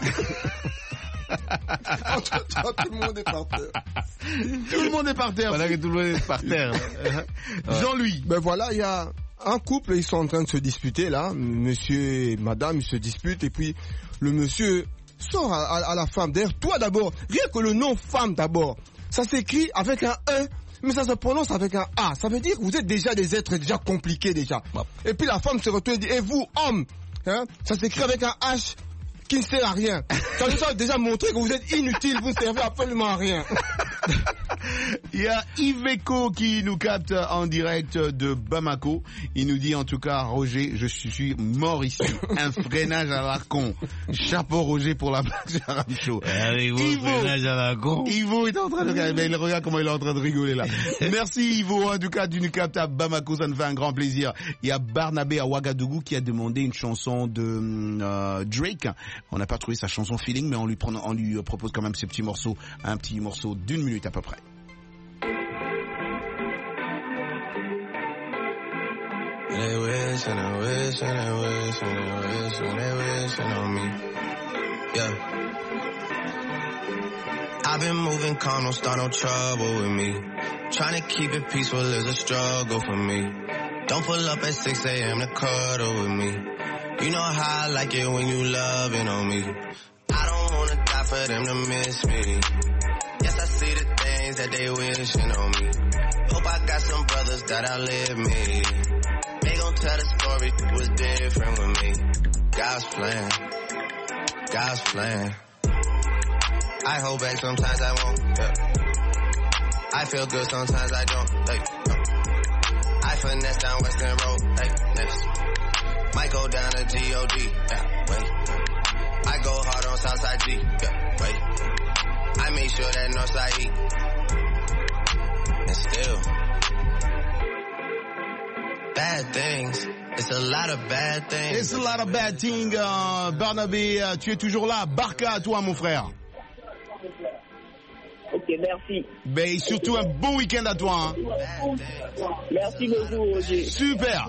Tout le monde est par terre. Tout le monde est par terre. Voilà que tout le monde est par terre. Jean-Louis. Ben voilà, il y a un couple, ils sont en train de se disputer là. Monsieur et madame, ils se disputent et puis le monsieur sort à, à, à la femme. D'ailleurs, toi d'abord, rien que le nom femme d'abord, ça s'écrit avec un E, mais ça se prononce avec un A. Ça veut dire que vous êtes déjà des êtres déjà compliqués déjà. Et puis la femme se retourne et dit, et vous, homme, hein, ça s'écrit avec un H qui ne sert à rien. Ça nous a déjà montré que vous êtes inutile, vous ne servez absolument à rien. Il y a Iveco qui nous capte en direct de Bamako. Il nous dit en tout cas, Roger, je suis mort ici. Un freinage à la con. Chapeau Roger pour la blague Aram Show. Ivo, freinage à la con. Ivo est en train de regarder. Mais regarde comment il est en train de rigoler là. Merci Ivo, en tout cas, tu nous captes à Bamako, ça nous fait un grand plaisir. Il y a Barnabé à Ouagadougou qui a demandé une chanson de euh, Drake. On n'a pas trouvé sa chanson Feeling, mais on lui, prend, on lui propose quand même ce petit morceau, un petit morceau d'une minute à peu près. They wish and they wish and they wish and they wish and they wishing on me. Yeah. I I've been moving calm, don't start no trouble with me. Trying to keep it peaceful is a struggle for me. Don't pull up at six a.m. to cuddle with me. You know how I like it when you loving on me. I don't wanna die for them to miss me. Yes, I see the things that they wishing on me. Hope I got some brothers that outlive me. They gon' tell the story, it was different with me. God's plan, God's plan. I hold back, sometimes I won't, yeah. I feel good, sometimes I don't, like, no. I finesse down Western Road, like, next. Might go down to G O D, yeah, wait. I go hard on Southside G, yeah, wait. I make sure that Northside E. And still, bad things. It's a lot of bad things. It's a lot of bad things. Euh, Barnabé, euh, tu es toujours là. Barca à toi, mon frère. Ok, merci. Ben, et surtout un bon week-end à toi. Hein. Merci beaucoup, Roger. Super.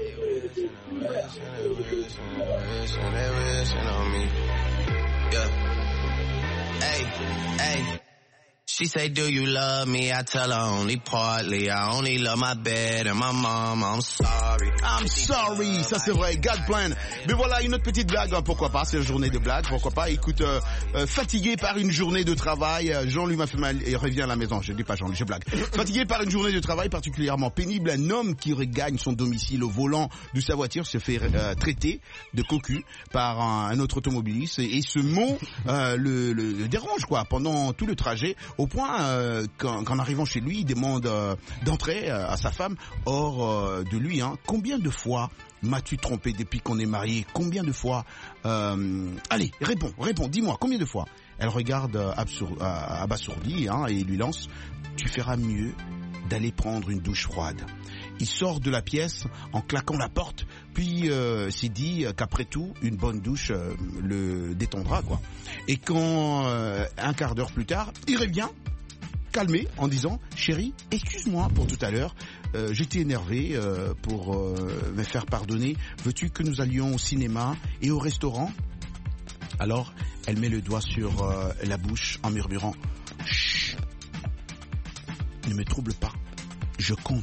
Hey, hey. She say, do you love me? I tell her only partly. I only love my bed and my mom. I'm sorry. I'm sorry. Ça c'est vrai. God plan. Mais voilà, une autre petite blague. Pourquoi pas? C'est une journée de blague. Pourquoi pas? Écoute, euh, euh, fatigué par une journée de travail. Jean-Louis m'a fait mal et revient à la maison. Je dis pas Jean-Louis, je blague. Fatigué par une journée de travail particulièrement pénible, un homme qui regagne son domicile au volant de sa voiture se fait euh, traiter de cocu par un, un autre automobiliste et, et ce mot euh, le, le, le dérange quoi pendant tout le trajet. Au point euh, qu'en, qu'en arrivant chez lui, il demande euh, d'entrer euh, à sa femme hors euh, de lui. Hein. Combien de fois m'as-tu trompé depuis qu'on est mariés? Combien de fois euh... Allez, réponds, réponds, dis-moi, combien de fois? Elle regarde euh, absur- euh, abasourdie hein, et lui lance « Tu feras mieux d'aller prendre une douche froide ». Il sort de la pièce en claquant la porte, puis euh, s'est dit qu'après tout, une bonne douche euh, le détendra, quoi. Et quand, euh, un quart d'heure plus tard, il revient, calmé, en disant « Chérie, excuse-moi pour tout à l'heure, euh, j'étais énervé euh, pour euh, me faire pardonner. Veux-tu que nous allions au cinéma et au restaurant ?» Alors, elle met le doigt sur euh, la bouche en murmurant « Chut, ne me trouble pas, je compte. »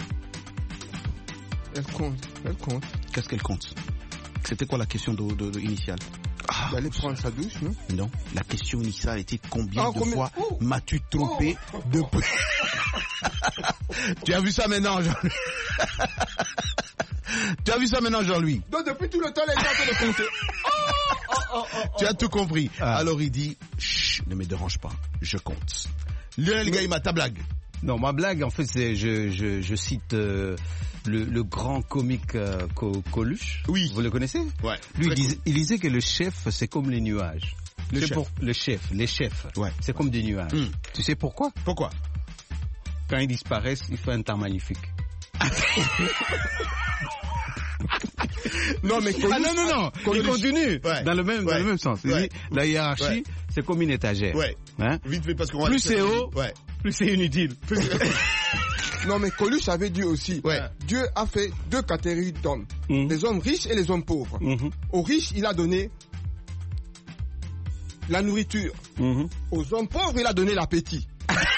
Elle compte, elle compte. Qu'est-ce qu'elle compte? C'était quoi la question de, de, de initiale? Ah, d'aller prendre sa douche, non? Non, la question initiale était combien ah, de combien... fois oh. m'as-tu trompé oh. depuis... Tu as vu ça maintenant, Jean-Louis? Tu as vu ça maintenant, Jean-Louis? Donc depuis tout le temps, les gens ont de compter. Oh, oh, oh, oh, tu as tout compris. Ah. Alors il dit, chut, ne me dérange pas, je compte. Lionel Gaïma, ta blague? Non, ma blague, en fait, c'est je, je, je cite euh, le, le grand comique euh, Coluche. Oui. Vous le connaissez? Ouais. Lui, il, dis, il disait que le chef, c'est comme les nuages. Le c'est chef. Pour, le chef, les chefs. Ouais. C'est comme des nuages. Mm. Tu sais pourquoi? Pourquoi? Quand ils disparaissent, il fait un temps magnifique. Non, mais Coluche, ah, non, non, non. Coluche. Il continue. Ouais. Dans le même, ouais. dans le même sens. Il ouais. dit, la hiérarchie, ouais. c'est comme une étagère. Ouais. Hein? Vite fait parce qu'on va plus c'est haut, ouais. plus c'est inutile. Non, mais Coluche avait dit aussi, ouais. Dieu a fait deux catégories d'hommes. Mmh. Les hommes riches et les hommes pauvres. Mmh. Aux riches, il a donné la nourriture. Mmh. Aux hommes pauvres, il a donné l'appétit.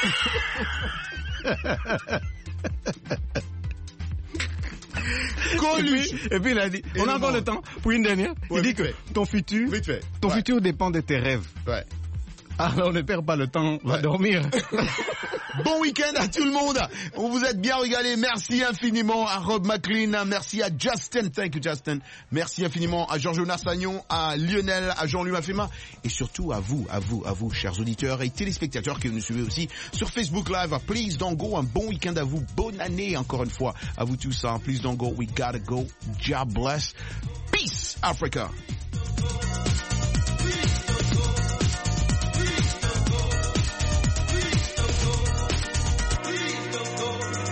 Coluche. Et puis, et puis il a dit, et on a encore le temps pour une dernière. Ouais, il dit que fait. ton futur, ton ouais. futur dépend de tes rêves. Ouais. Alors ne perds pas le temps, va ouais. dormir. Bon week-end à tout le monde. On vous êtes bien régalé. Merci infiniment à Rob McLean. Merci à Justin. Thank you, Justin. Merci infiniment à Georges-Jonas Sagnon, à Lionel, à Jean-Louis Mafema. Et surtout à vous, à vous, à vous, chers auditeurs et téléspectateurs qui nous suivez aussi sur Facebook Live. Please don't go. Un bon week-end à vous. Bonne année encore une fois à vous tous. Hein. Please don't go. We gotta go. God bless. Peace, Africa.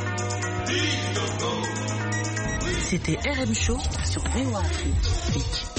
C'était R M Show sur V O A Afrique.